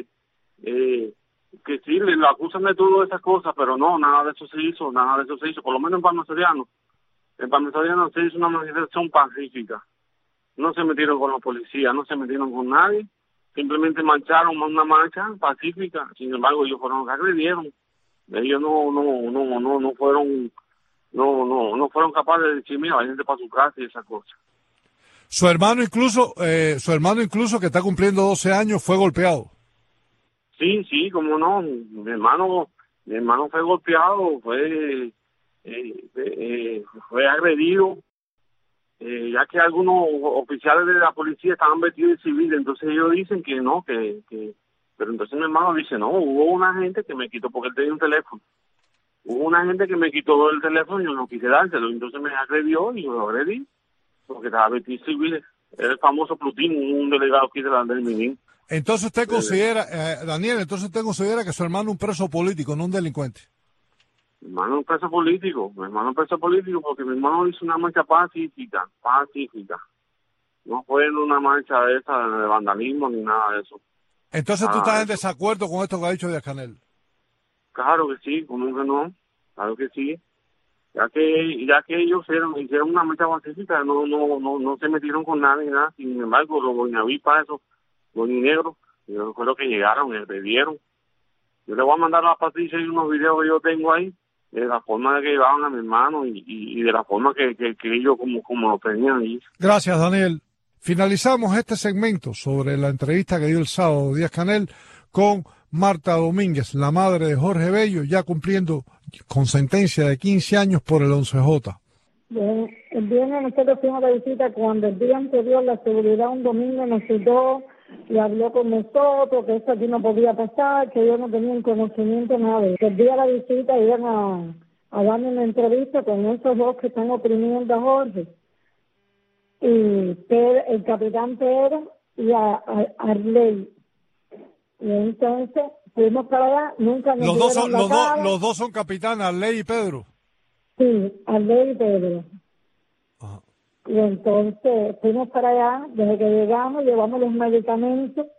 [SPEAKER 12] que sí, le acusan de todas esas cosas, pero no, nada de eso se hizo, por lo menos en Palma Soriano. En Palma Soriano se hizo una manifestación pacífica. No se metieron con la policía, no se metieron con nadie, simplemente marcharon una marcha pacífica. Sin embargo, ellos fueron los que agredieron. Ellos no fueron capaces de decir, mira, váyanse para su casa y esas cosas.
[SPEAKER 2] Su hermano incluso que está cumpliendo 12 años fue golpeado.
[SPEAKER 12] Sí, cómo no. Mi hermano fue golpeado, fue agredido. Ya que algunos oficiales de la policía estaban vestidos de civil, entonces ellos dicen que no, pero entonces mi hermano dice, no, hubo una gente que me quitó porque él tenía un teléfono. Hubo una gente que me quitó el teléfono y yo no quise dárselo, entonces me agredió y yo lo agredí, porque estaba vestido de civil. Era el famoso Plutín, un delegado aquí del Minin.
[SPEAKER 2] Entonces usted considera, Daniel, que su hermano es un preso político, no un delincuente.
[SPEAKER 12] Mi hermano es un preso político, porque mi hermano hizo una marcha pacífica. No fue en una marcha de esa, de vandalismo ni nada de eso.
[SPEAKER 2] Entonces tú estás en desacuerdo con esto que ha dicho Díaz-Canel.
[SPEAKER 12] Claro que sí, ¿cómo que no? Claro que sí. Ya que ellos hicieron una marcha pacífica, no se metieron con nada ni nada. Sin embargo, los boñavipas, esos boñinegros, fue lo que llegaron, me pidieron. Yo le voy a mandar a Patricia unos videos que yo tengo ahí, de la forma que llevaban a mi hermano y de la forma que ellos como lo tenían ahí.
[SPEAKER 2] Gracias, Daniel. Finalizamos este segmento sobre la entrevista que dio el sábado Díaz-Canel con Marta Domínguez, la madre de Jorge Bello, ya cumpliendo con sentencia de 15 años por el 11J.
[SPEAKER 13] Bien, el viernes nosotros fuimos de visita cuando el día anterior la seguridad un domingo nos citó y habló con nosotros que eso aquí no podía pasar, que yo no tenía un conocimiento nada. El día de la visita iban a darme una entrevista con esos dos que están oprimiendo a Jorge. Y el capitán Pedro y a Arley. Y entonces fuimos para allá, nunca nos dieron la cara.
[SPEAKER 2] Los dos son capitanes, Arley y Pedro.
[SPEAKER 13] Sí, Arley y Pedro.
[SPEAKER 2] Ajá.
[SPEAKER 13] Y entonces fuimos para allá, desde que llegamos llevamos los medicamentos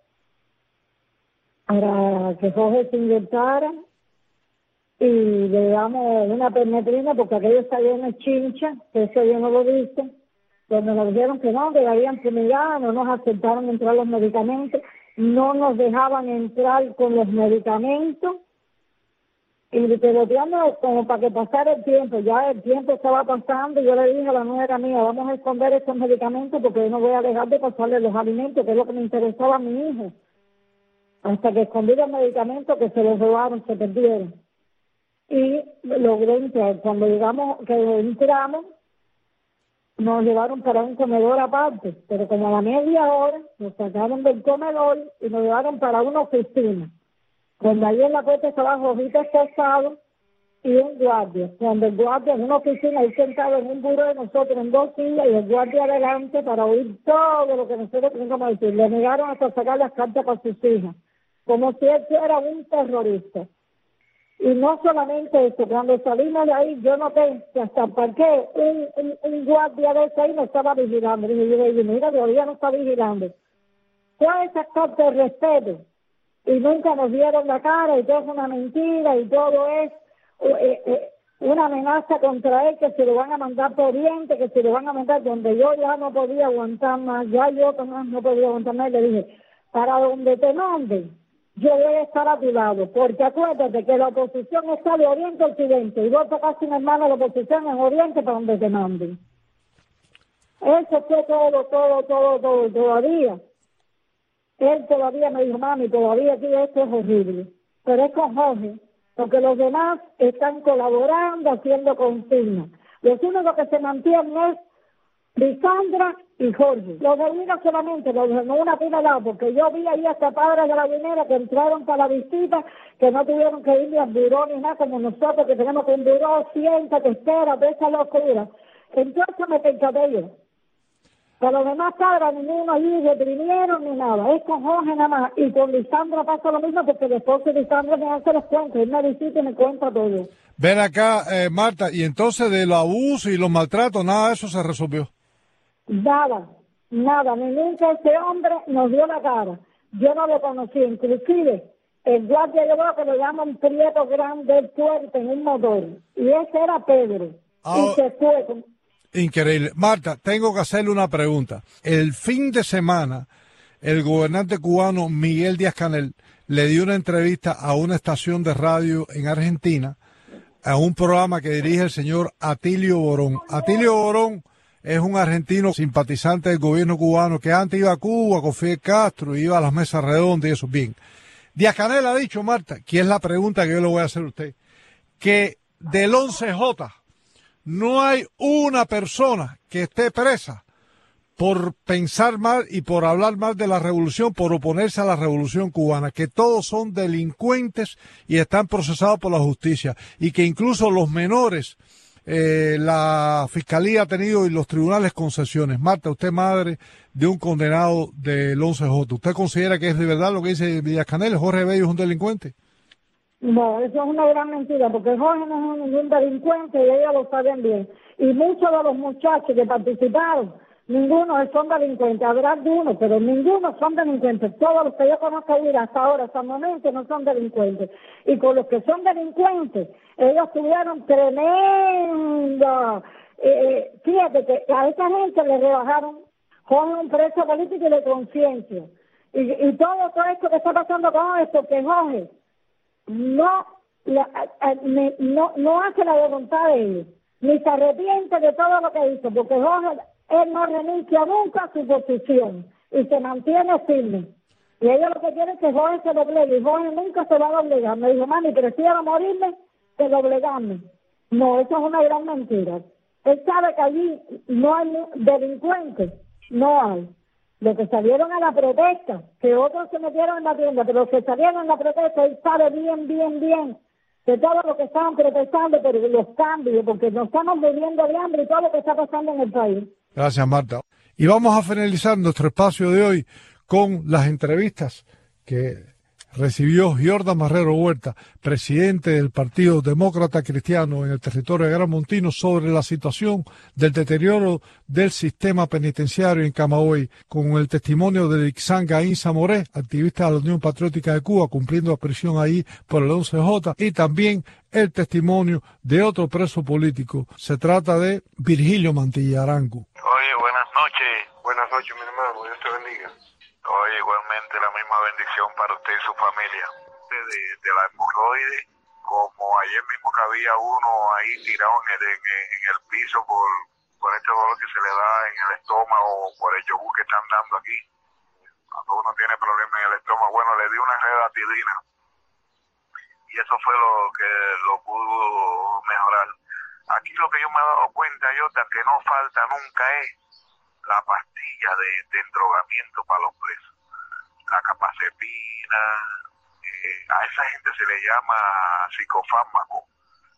[SPEAKER 13] para que Jorge se inyectara y le damos una permetrina porque aquello está lleno de chincha, que eso yo no lo viste. Cuando nos dijeron que no, que la habían fumigado, no nos aceptaron entrar los medicamentos, no nos dejaban entrar con los medicamentos y peloteando como para que pasara el tiempo. Ya el tiempo estaba pasando y yo le dije a la nuera mía, vamos a esconder estos medicamentos porque yo no voy a dejar de pasarle los alimentos, que es lo que me interesaba a mi hijo. Hasta que escondí los medicamentos que se los robaron, se perdieron. Y logré entrar. Cuando entramos, nos llevaron para un comedor aparte, pero como a la media hora nos sacaron del comedor y nos llevaron para una oficina. Cuando ahí en la puerta estaba Jovita Esposado y un guardia. Cuando el guardia en una oficina, ahí sentado en un buró de nosotros en 2 sillas y el guardia adelante para oír todo lo que nosotros teníamos que decir. Le negaron hasta sacar las cartas para sus hijas, como si él fuera un terrorista. Y no solamente eso, cuando salimos de ahí, yo noté que hasta el parque un guardia de ese ahí me estaba vigilando. Y yo le dije, mira, todavía no está vigilando. ¿Cuál es esa carta de respeto? Y nunca nos dieron la cara, y todo es una mentira, y todo es una amenaza contra él, que se lo van a mandar por Oriente, que se lo van a mandar donde yo ya no podía aguantar más, ya yo no podía aguantar más. Y le dije, para donde te manden, yo voy a estar a tu lado, porque acuérdate que la oposición está de Oriente a Occidente, y vos tocaste un hermano de la oposición en Oriente para donde te manden. Eso fue todo todavía. Él todavía me dijo, mami, todavía aquí esto es horrible. Pero es con Jorge, porque los demás están colaborando, haciendo consignas. Los únicos que se mantienen es Lisandra y Jorge. Los de Lina solamente, los de una pila al lado, porque yo vi ahí hasta padres de la Guinera que entraron para la visita, que no tuvieron que ir ni al buró ni nada, como nosotros que tenemos que un buró, sienta, te espera, esa locura. Entonces me percaté yo. Pero los demás padres, ninguno allí reprimieron ni nada. Es con Jorge nada más. Y con Lisandra pasa lo mismo, porque después de Lisandra me hace los cuentos. Él me visita y me cuenta todo.
[SPEAKER 2] Ven acá, Marta, y entonces del abuso y los maltratos, nada de eso se resolvió.
[SPEAKER 13] Nada. Ningún que ese hombre nos dio la cara. Yo no lo conocí. Inclusive, el guardia yo creo que lo llaman Prieto Grande, fuerte en un motor. Y ese era Pedro. Y se fue.
[SPEAKER 2] Increíble. Marta, tengo que hacerle una pregunta. El fin de semana, el gobernante cubano Miguel Díaz-Canel le dio una entrevista a una estación de radio en Argentina, a un programa que dirige el señor Atilio Borón. Atilio Borón es un argentino simpatizante del gobierno cubano que antes iba a Cuba con Fidel Castro, iba a las mesas redondas y eso. Bien. Díaz-Canel ha dicho, Marta, que es la pregunta que yo le voy a hacer a usted, que del 11J no hay una persona que esté presa por pensar mal y por hablar mal de la revolución, por oponerse a la revolución cubana, que todos son delincuentes y están procesados por la justicia, y que incluso los menores, la fiscalía ha tenido y los tribunales concesiones. Marta, usted madre de un condenado del 11J, ¿usted considera que es de verdad lo que dice Díaz-Canel? ¿Jorge Bello es un delincuente?
[SPEAKER 13] No, eso es una gran mentira, porque Jorge no es ningún delincuente y ellos lo saben bien. Y muchos de los muchachos que participaron, ninguno son delincuentes. Habrá algunos, pero ninguno son delincuentes. Todos los que yo conozco hasta ahora, hasta el momento, no son delincuentes. Y con los que son delincuentes, ellos tuvieron tremenda... fíjate que a esa gente le rebajaron Jorge un preso político y de conciencia. Y todo esto que está pasando con esto, que Jorge no hace la voluntad de ellos, ni se arrepiente de todo lo que hizo, porque Jorge, él no renuncia nunca a su posición y se mantiene firme. Y ellos lo que quieren es que Jorge se doblegue, y Jorge nunca se va a doblegar. Me dijo, mami, prefiero morirme que doblegarme. No, eso es una gran mentira. Él sabe que allí no hay delincuentes, no hay. Los que salieron a la protesta, que otros se metieron en la tienda, pero los que salieron a la protesta, él sabe bien de todo lo que estaban protestando, pero los cambios, porque nos estamos muriendo de hambre y todo lo que está pasando en el país.
[SPEAKER 2] Gracias, Marta. Y vamos a finalizar nuestro espacio de hoy con las entrevistas que recibió Jordan Marrero Huerta, presidente del Partido Demócrata Cristiano en el territorio de Gran Montino, sobre la situación del deterioro del sistema penitenciario en Camagüey, con el testimonio de Ixán Gaín Zamoré, activista de la Unión Patriótica de Cuba, cumpliendo la prisión ahí por el 11J, y también el testimonio de otro preso político. Se trata de Virgilio Mantilla Arango.
[SPEAKER 14] Oye, buenas noches. Buenas noches, mi hermano. Dios te bendiga. Oye, igualmente la misma bendición para usted y su familia. De la hemorroide, como ayer mismo que había uno ahí tirado en el piso por este dolor que se le da en el estómago, por el yogur que están dando aquí. Cuando uno tiene problemas en el estómago, bueno, le di una redatidina y eso fue lo que lo pudo mejorar. Aquí lo que yo me he dado cuenta, Jota, que no falta nunca es la pastilla de endrogamiento para los presos. La capazepina, a esa gente se le llama psicofármaco,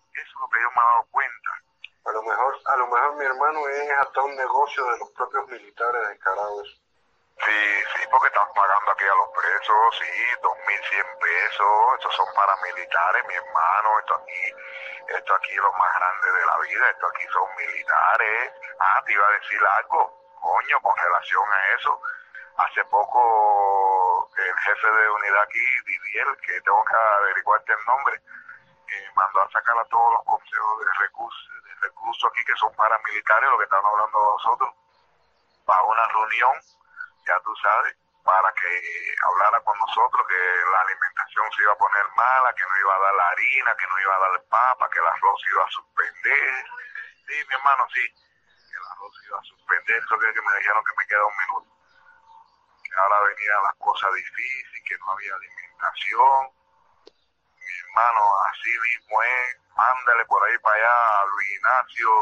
[SPEAKER 14] Eso es lo que yo me he dado cuenta.
[SPEAKER 15] A lo mejor mi hermano es hasta un negocio de los propios militares descarados.
[SPEAKER 14] Sí, porque están pagando aquí a los presos, sí, 2.100 pesos, estos son paramilitares, mi hermano, esto aquí es lo más grande de la vida, esto aquí son militares. Te iba a decir algo, coño, con relación a eso. Hace poco el jefe de unidad aquí, Didier, que tengo que averiguarte el nombre, mandó a sacar a todos los consejos de recursos aquí que son paramilitares, lo que están hablando nosotros, para una reunión, ya tú sabes, para que hablara con nosotros que la alimentación se iba a poner mala, que no iba a dar la harina, que no iba a dar el papa, que el arroz se iba a suspender. Sí, mi hermano, sí, que el arroz se iba a suspender. Eso que me dijeron que me queda un minuto. Que ahora venían las cosas difíciles, que no había alimentación. Mi hermano, así mismo es. Mándale por ahí para allá a Luis Ignacio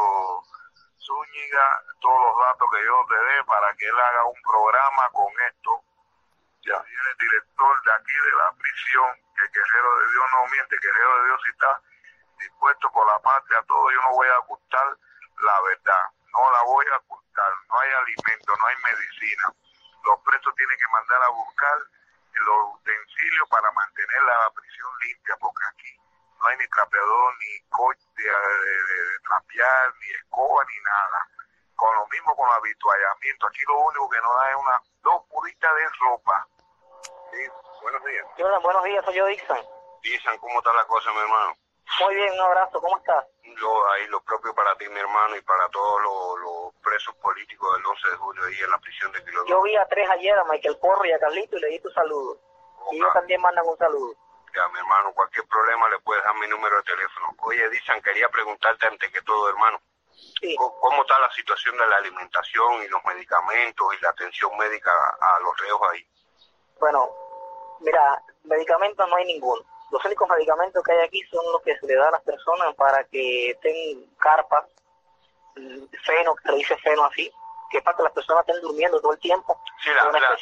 [SPEAKER 14] Zúñiga todos los datos que yo te dé para que él haga un programa con esto. Ya viene el director de aquí de la prisión, que Guerrero de Dios no miente, Guerrero de Dios sí está dispuesto por la patria a todo. Yo no voy a ocultar la verdad, no la voy a ocultar. No hay alimento, no hay medicina. Los presos tienen que mandar a buscar los utensilios para mantener la prisión limpia, porque aquí no hay ni trapeador, ni coche de trapear, ni escoba, ni nada. Con lo mismo con el habituallamiento. Aquí lo único que nos da es dos puritas de ropa. Sí, buenos días.
[SPEAKER 16] Hola, buenos días, soy yo, Dixon.
[SPEAKER 15] Dixon, ¿cómo está la cosa, mi hermano?
[SPEAKER 16] Muy bien, un abrazo, ¿cómo estás?
[SPEAKER 15] Lo propio para ti, mi hermano, y para todos los presos políticos del 11 de julio ahí en la prisión de Quilodón.
[SPEAKER 16] Yo vi a 3 ayer, a Michael Porro y a Carlito, y le di tu saludo. Okay. Y ellos también mandan un saludo.
[SPEAKER 15] Ya, mi hermano, cualquier problema le puedes dar mi número de teléfono. Oye, Dixon, quería preguntarte antes que todo, hermano.
[SPEAKER 16] Sí.
[SPEAKER 15] ¿Cómo está la situación de la alimentación y los medicamentos y la atención médica a los reos ahí?
[SPEAKER 16] Bueno, mira, medicamentos no hay ninguno. Los únicos medicamentos que hay aquí son los que se le da a las personas para que estén carpas, feno, que se le dice feno así, que es para que las personas estén durmiendo todo el tiempo.
[SPEAKER 15] Sí,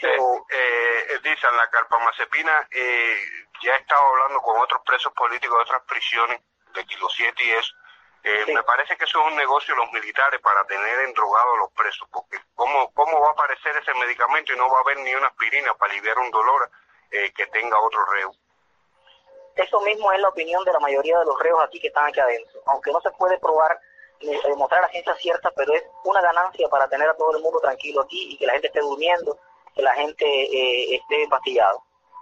[SPEAKER 15] dicen la carbamazepina, ya he estado hablando con otros presos políticos de otras prisiones, de Kilo 7 y eso. Sí. Me parece que eso es un negocio de los militares para tener endrogados a los presos, porque ¿cómo va a aparecer ese medicamento y no va a haber ni una aspirina para aliviar un dolor que tenga otro reo?
[SPEAKER 16] Eso mismo es la opinión de la mayoría de los reos aquí que están aquí adentro, aunque no se puede probar ni demostrar la ciencia cierta, pero es una ganancia para tener a todo el mundo tranquilo aquí y que la gente esté durmiendo, que la gente esté empastillado.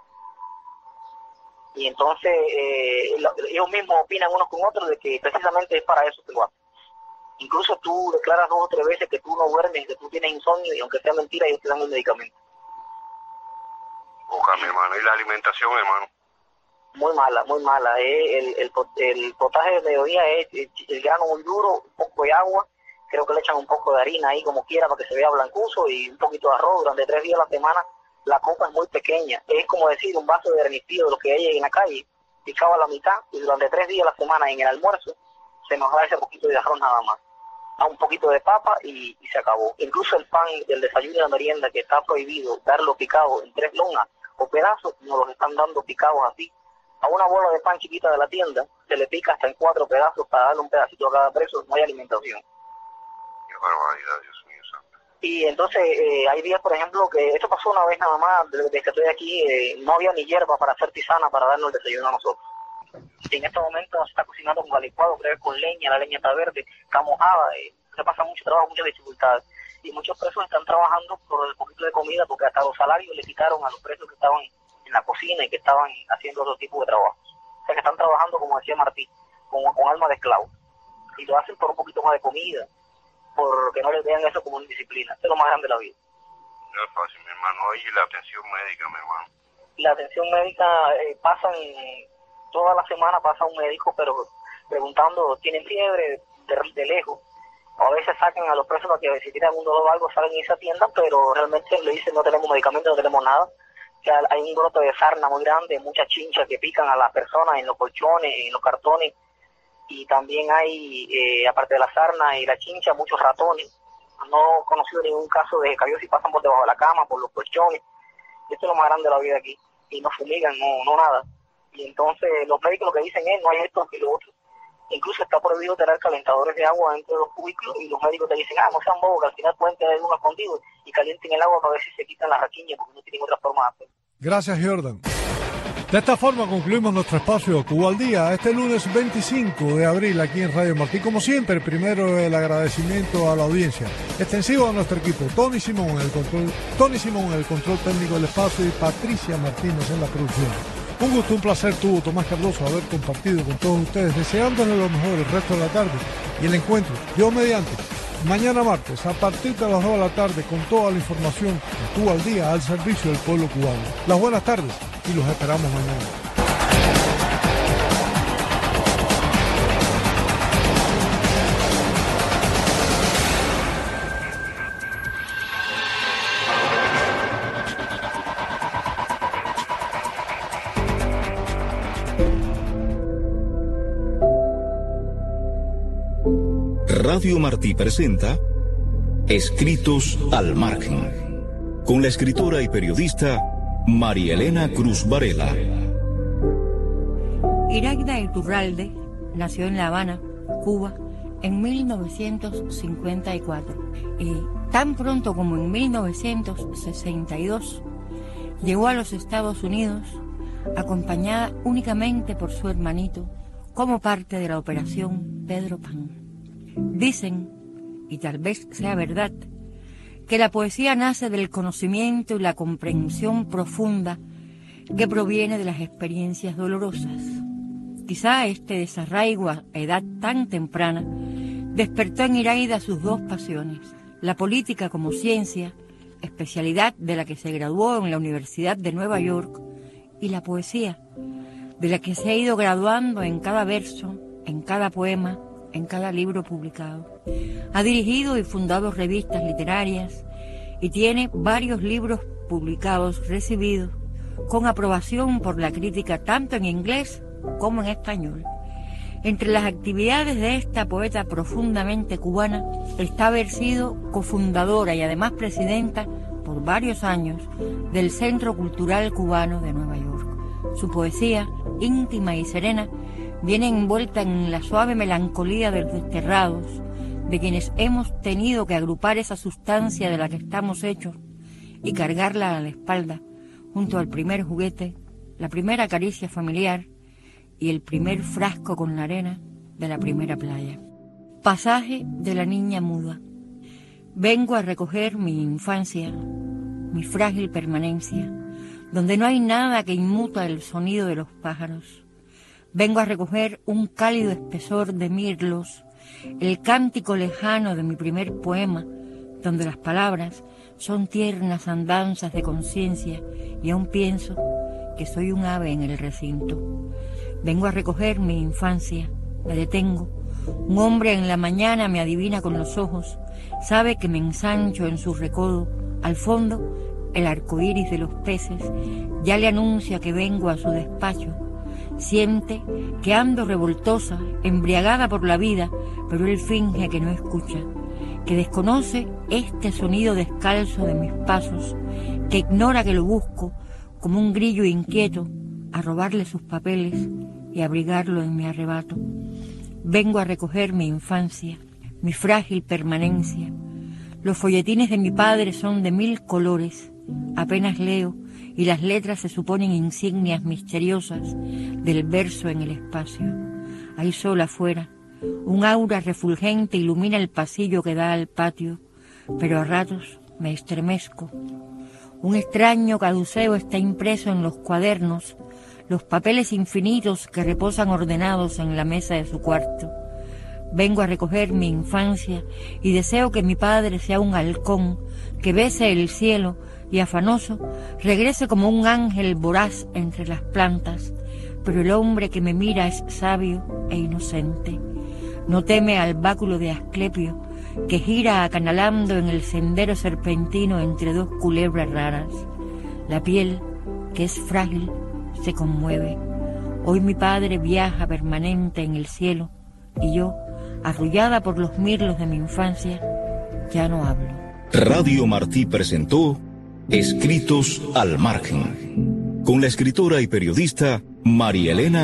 [SPEAKER 16] Y entonces ellos mismos opinan unos con otros de que precisamente es para eso que lo hacen. Incluso tú declaras 2 o 3 veces que tú no duermes, que tú tienes insomnio, y aunque sea mentira, ellos te dan el medicamento.
[SPEAKER 15] Ojalá, mi hermano. ¿Y la alimentación, hermano?
[SPEAKER 16] Muy mala, muy mala. El potaje de mediodía es el grano muy duro, un poco de agua, creo que le echan un poco de harina ahí como quiera para que se vea blancuzo, y un poquito de arroz. Durante 3 días a la semana la copa es muy pequeña, es como decir un vaso de vermictido de lo que hay en la calle, picado a la mitad, y durante 3 días a la semana en el almuerzo se nos da ese poquito de arroz nada más, a un poquito de papa y se acabó. Incluso el pan del desayuno y la merienda, que está prohibido darlo picado en 3 lonas o pedazos, nos los están dando picados así. A una bola de pan chiquita de la tienda se le pica hasta en 4 pedazos para darle un pedacito a cada preso. No hay alimentación.
[SPEAKER 15] Qué barbaridad, Dios mío.
[SPEAKER 16] Y entonces hay días, por ejemplo, que esto pasó una vez nada más, desde que estoy aquí, no había ni hierba para hacer tisana para darnos el desayuno a nosotros. Y en este momento se está cocinando con licuado, creo que con leña, la leña está verde, está mojada, se pasa mucho trabajo, muchas dificultades. Y muchos presos están trabajando por el poquito de comida, porque hasta los salarios le quitaron a los presos que estaban en la cocina y que estaban haciendo otro tipo de trabajo. O sea, que están trabajando, como decía Martí, con alma de esclavo. Y lo hacen por un poquito más de comida, porque no les vean eso como una disciplina. Eso es lo más grande de la vida.
[SPEAKER 15] No es fácil, mi hermano. Oye, la atención médica, mi hermano.
[SPEAKER 16] La atención médica, toda la semana pasa un médico, pero preguntando, ¿tienen fiebre? De lejos. A veces sacan a los presos para que si tienen algún dolor o algo, salen y se atiendan, pero realmente le dicen no tenemos medicamentos, no tenemos nada. O sea, hay un brote de sarna muy grande, muchas chinchas que pican a las personas en los colchones, en los cartones, y también hay, aparte de la sarna y la chincha, muchos ratones. No he conocido ningún caso de cariosis, pasan por debajo de la cama, por los colchones. Esto es lo más grande de la vida aquí. Y no fumigan, no nada. Y entonces los médicos lo que dicen es, no hay esto y lo otro. Incluso está prohibido tener calentadores de agua dentro de los cubículos y los médicos te dicen, no sean bobos, que al final pueden tener uno escondido y calienten el agua para ver si se quitan las raquiñas porque no tienen otra forma de hacerlo.
[SPEAKER 2] Gracias, Jordan. De esta forma concluimos nuestro espacio Cuba al Día, este lunes 25 de abril aquí en Radio Martí. Como siempre, primero el agradecimiento a la audiencia, extensivo a nuestro equipo, Tony Simón en el control técnico del espacio y Patricia Martínez en la producción. Un gusto, un placer tuvo Tomás Cardoso haber compartido con todos ustedes, deseándoles lo mejor el resto de la tarde y el encuentro, Dios mediante, mañana martes a partir de las 2 de la tarde con toda la información de Cuba al Día al servicio del pueblo cubano. Las buenas tardes y los esperamos mañana.
[SPEAKER 6] Radio Martí presenta Escritos al Margen, con la escritora y periodista María Elena Cruz Varela.
[SPEAKER 17] Iraida Iturralde nació en La Habana, Cuba, en 1954 y tan pronto como en 1962 llegó a los Estados Unidos acompañada únicamente por su hermanito como parte de la Operación Pedro Pan. Dicen, y tal vez sea verdad, que la poesía nace del conocimiento y la comprensión profunda que proviene de las experiencias dolorosas. Quizá este desarraigo a edad tan temprana despertó en Iraida sus dos pasiones, la política como ciencia, especialidad de la que se graduó en la Universidad de Nueva York, y la poesía, de la que se ha ido graduando en cada verso, en cada poema, en cada libro publicado. Ha dirigido y fundado revistas literarias y tiene varios libros publicados recibidos con aprobación por la crítica tanto en inglés como en español. Entre las actividades de esta poeta profundamente cubana está haber sido cofundadora y además presidenta por varios años del Centro Cultural Cubano de Nueva York. Su poesía, íntima y serena, viene envuelta en la suave melancolía de los desterrados, de quienes hemos tenido que agrupar esa sustancia de la que estamos hechos y cargarla a la espalda, junto al primer juguete, la primera caricia familiar y el primer frasco con la arena de la primera playa. Pasaje de la niña muda. Vengo a recoger mi infancia, mi frágil permanencia, donde no hay nada que inmuta el sonido de los pájaros. Vengo a recoger un cálido espesor de mirlos, el cántico lejano de mi primer poema, donde las palabras son tiernas andanzas de conciencia y aún pienso que soy un ave en el recinto. Vengo a recoger mi infancia, me detengo. Un hombre en la mañana me adivina con los ojos, sabe que me ensancho en su recodo. Al fondo, el arco iris de los peces ya le anuncia que vengo a su despacho. Siente que ando revoltosa, embriagada por la vida, pero él finge que no escucha, que desconoce este sonido descalzo de mis pasos, que ignora que lo busco como un grillo inquieto a robarle sus papeles y abrigarlo en mi arrebato. Vengo a recoger mi infancia, mi frágil permanencia. Los folletines de mi padre son de 1000 colores, apenas leo, y las letras se suponen insignias misteriosas del verso en el espacio. Hay sol afuera, un aura refulgente ilumina el pasillo que da al patio, pero a ratos me estremezco. Un extraño caduceo está impreso en los cuadernos, los papeles infinitos que reposan ordenados en la mesa de su cuarto. Vengo a recoger mi infancia y deseo que mi padre sea un halcón, que bese el cielo y afanoso regrese como un ángel voraz entre las plantas, pero el hombre que me mira es sabio e inocente. No teme al báculo de Asclepio, que gira acanalando en el sendero serpentino entre dos culebras raras. La piel, que es frágil, se conmueve. Hoy mi padre viaja permanente en el cielo y yo, arrullada por los mirlos de mi infancia, ya no hablo.
[SPEAKER 6] Radio Martí presentó Escritos al Margen, con la escritora y periodista María Elena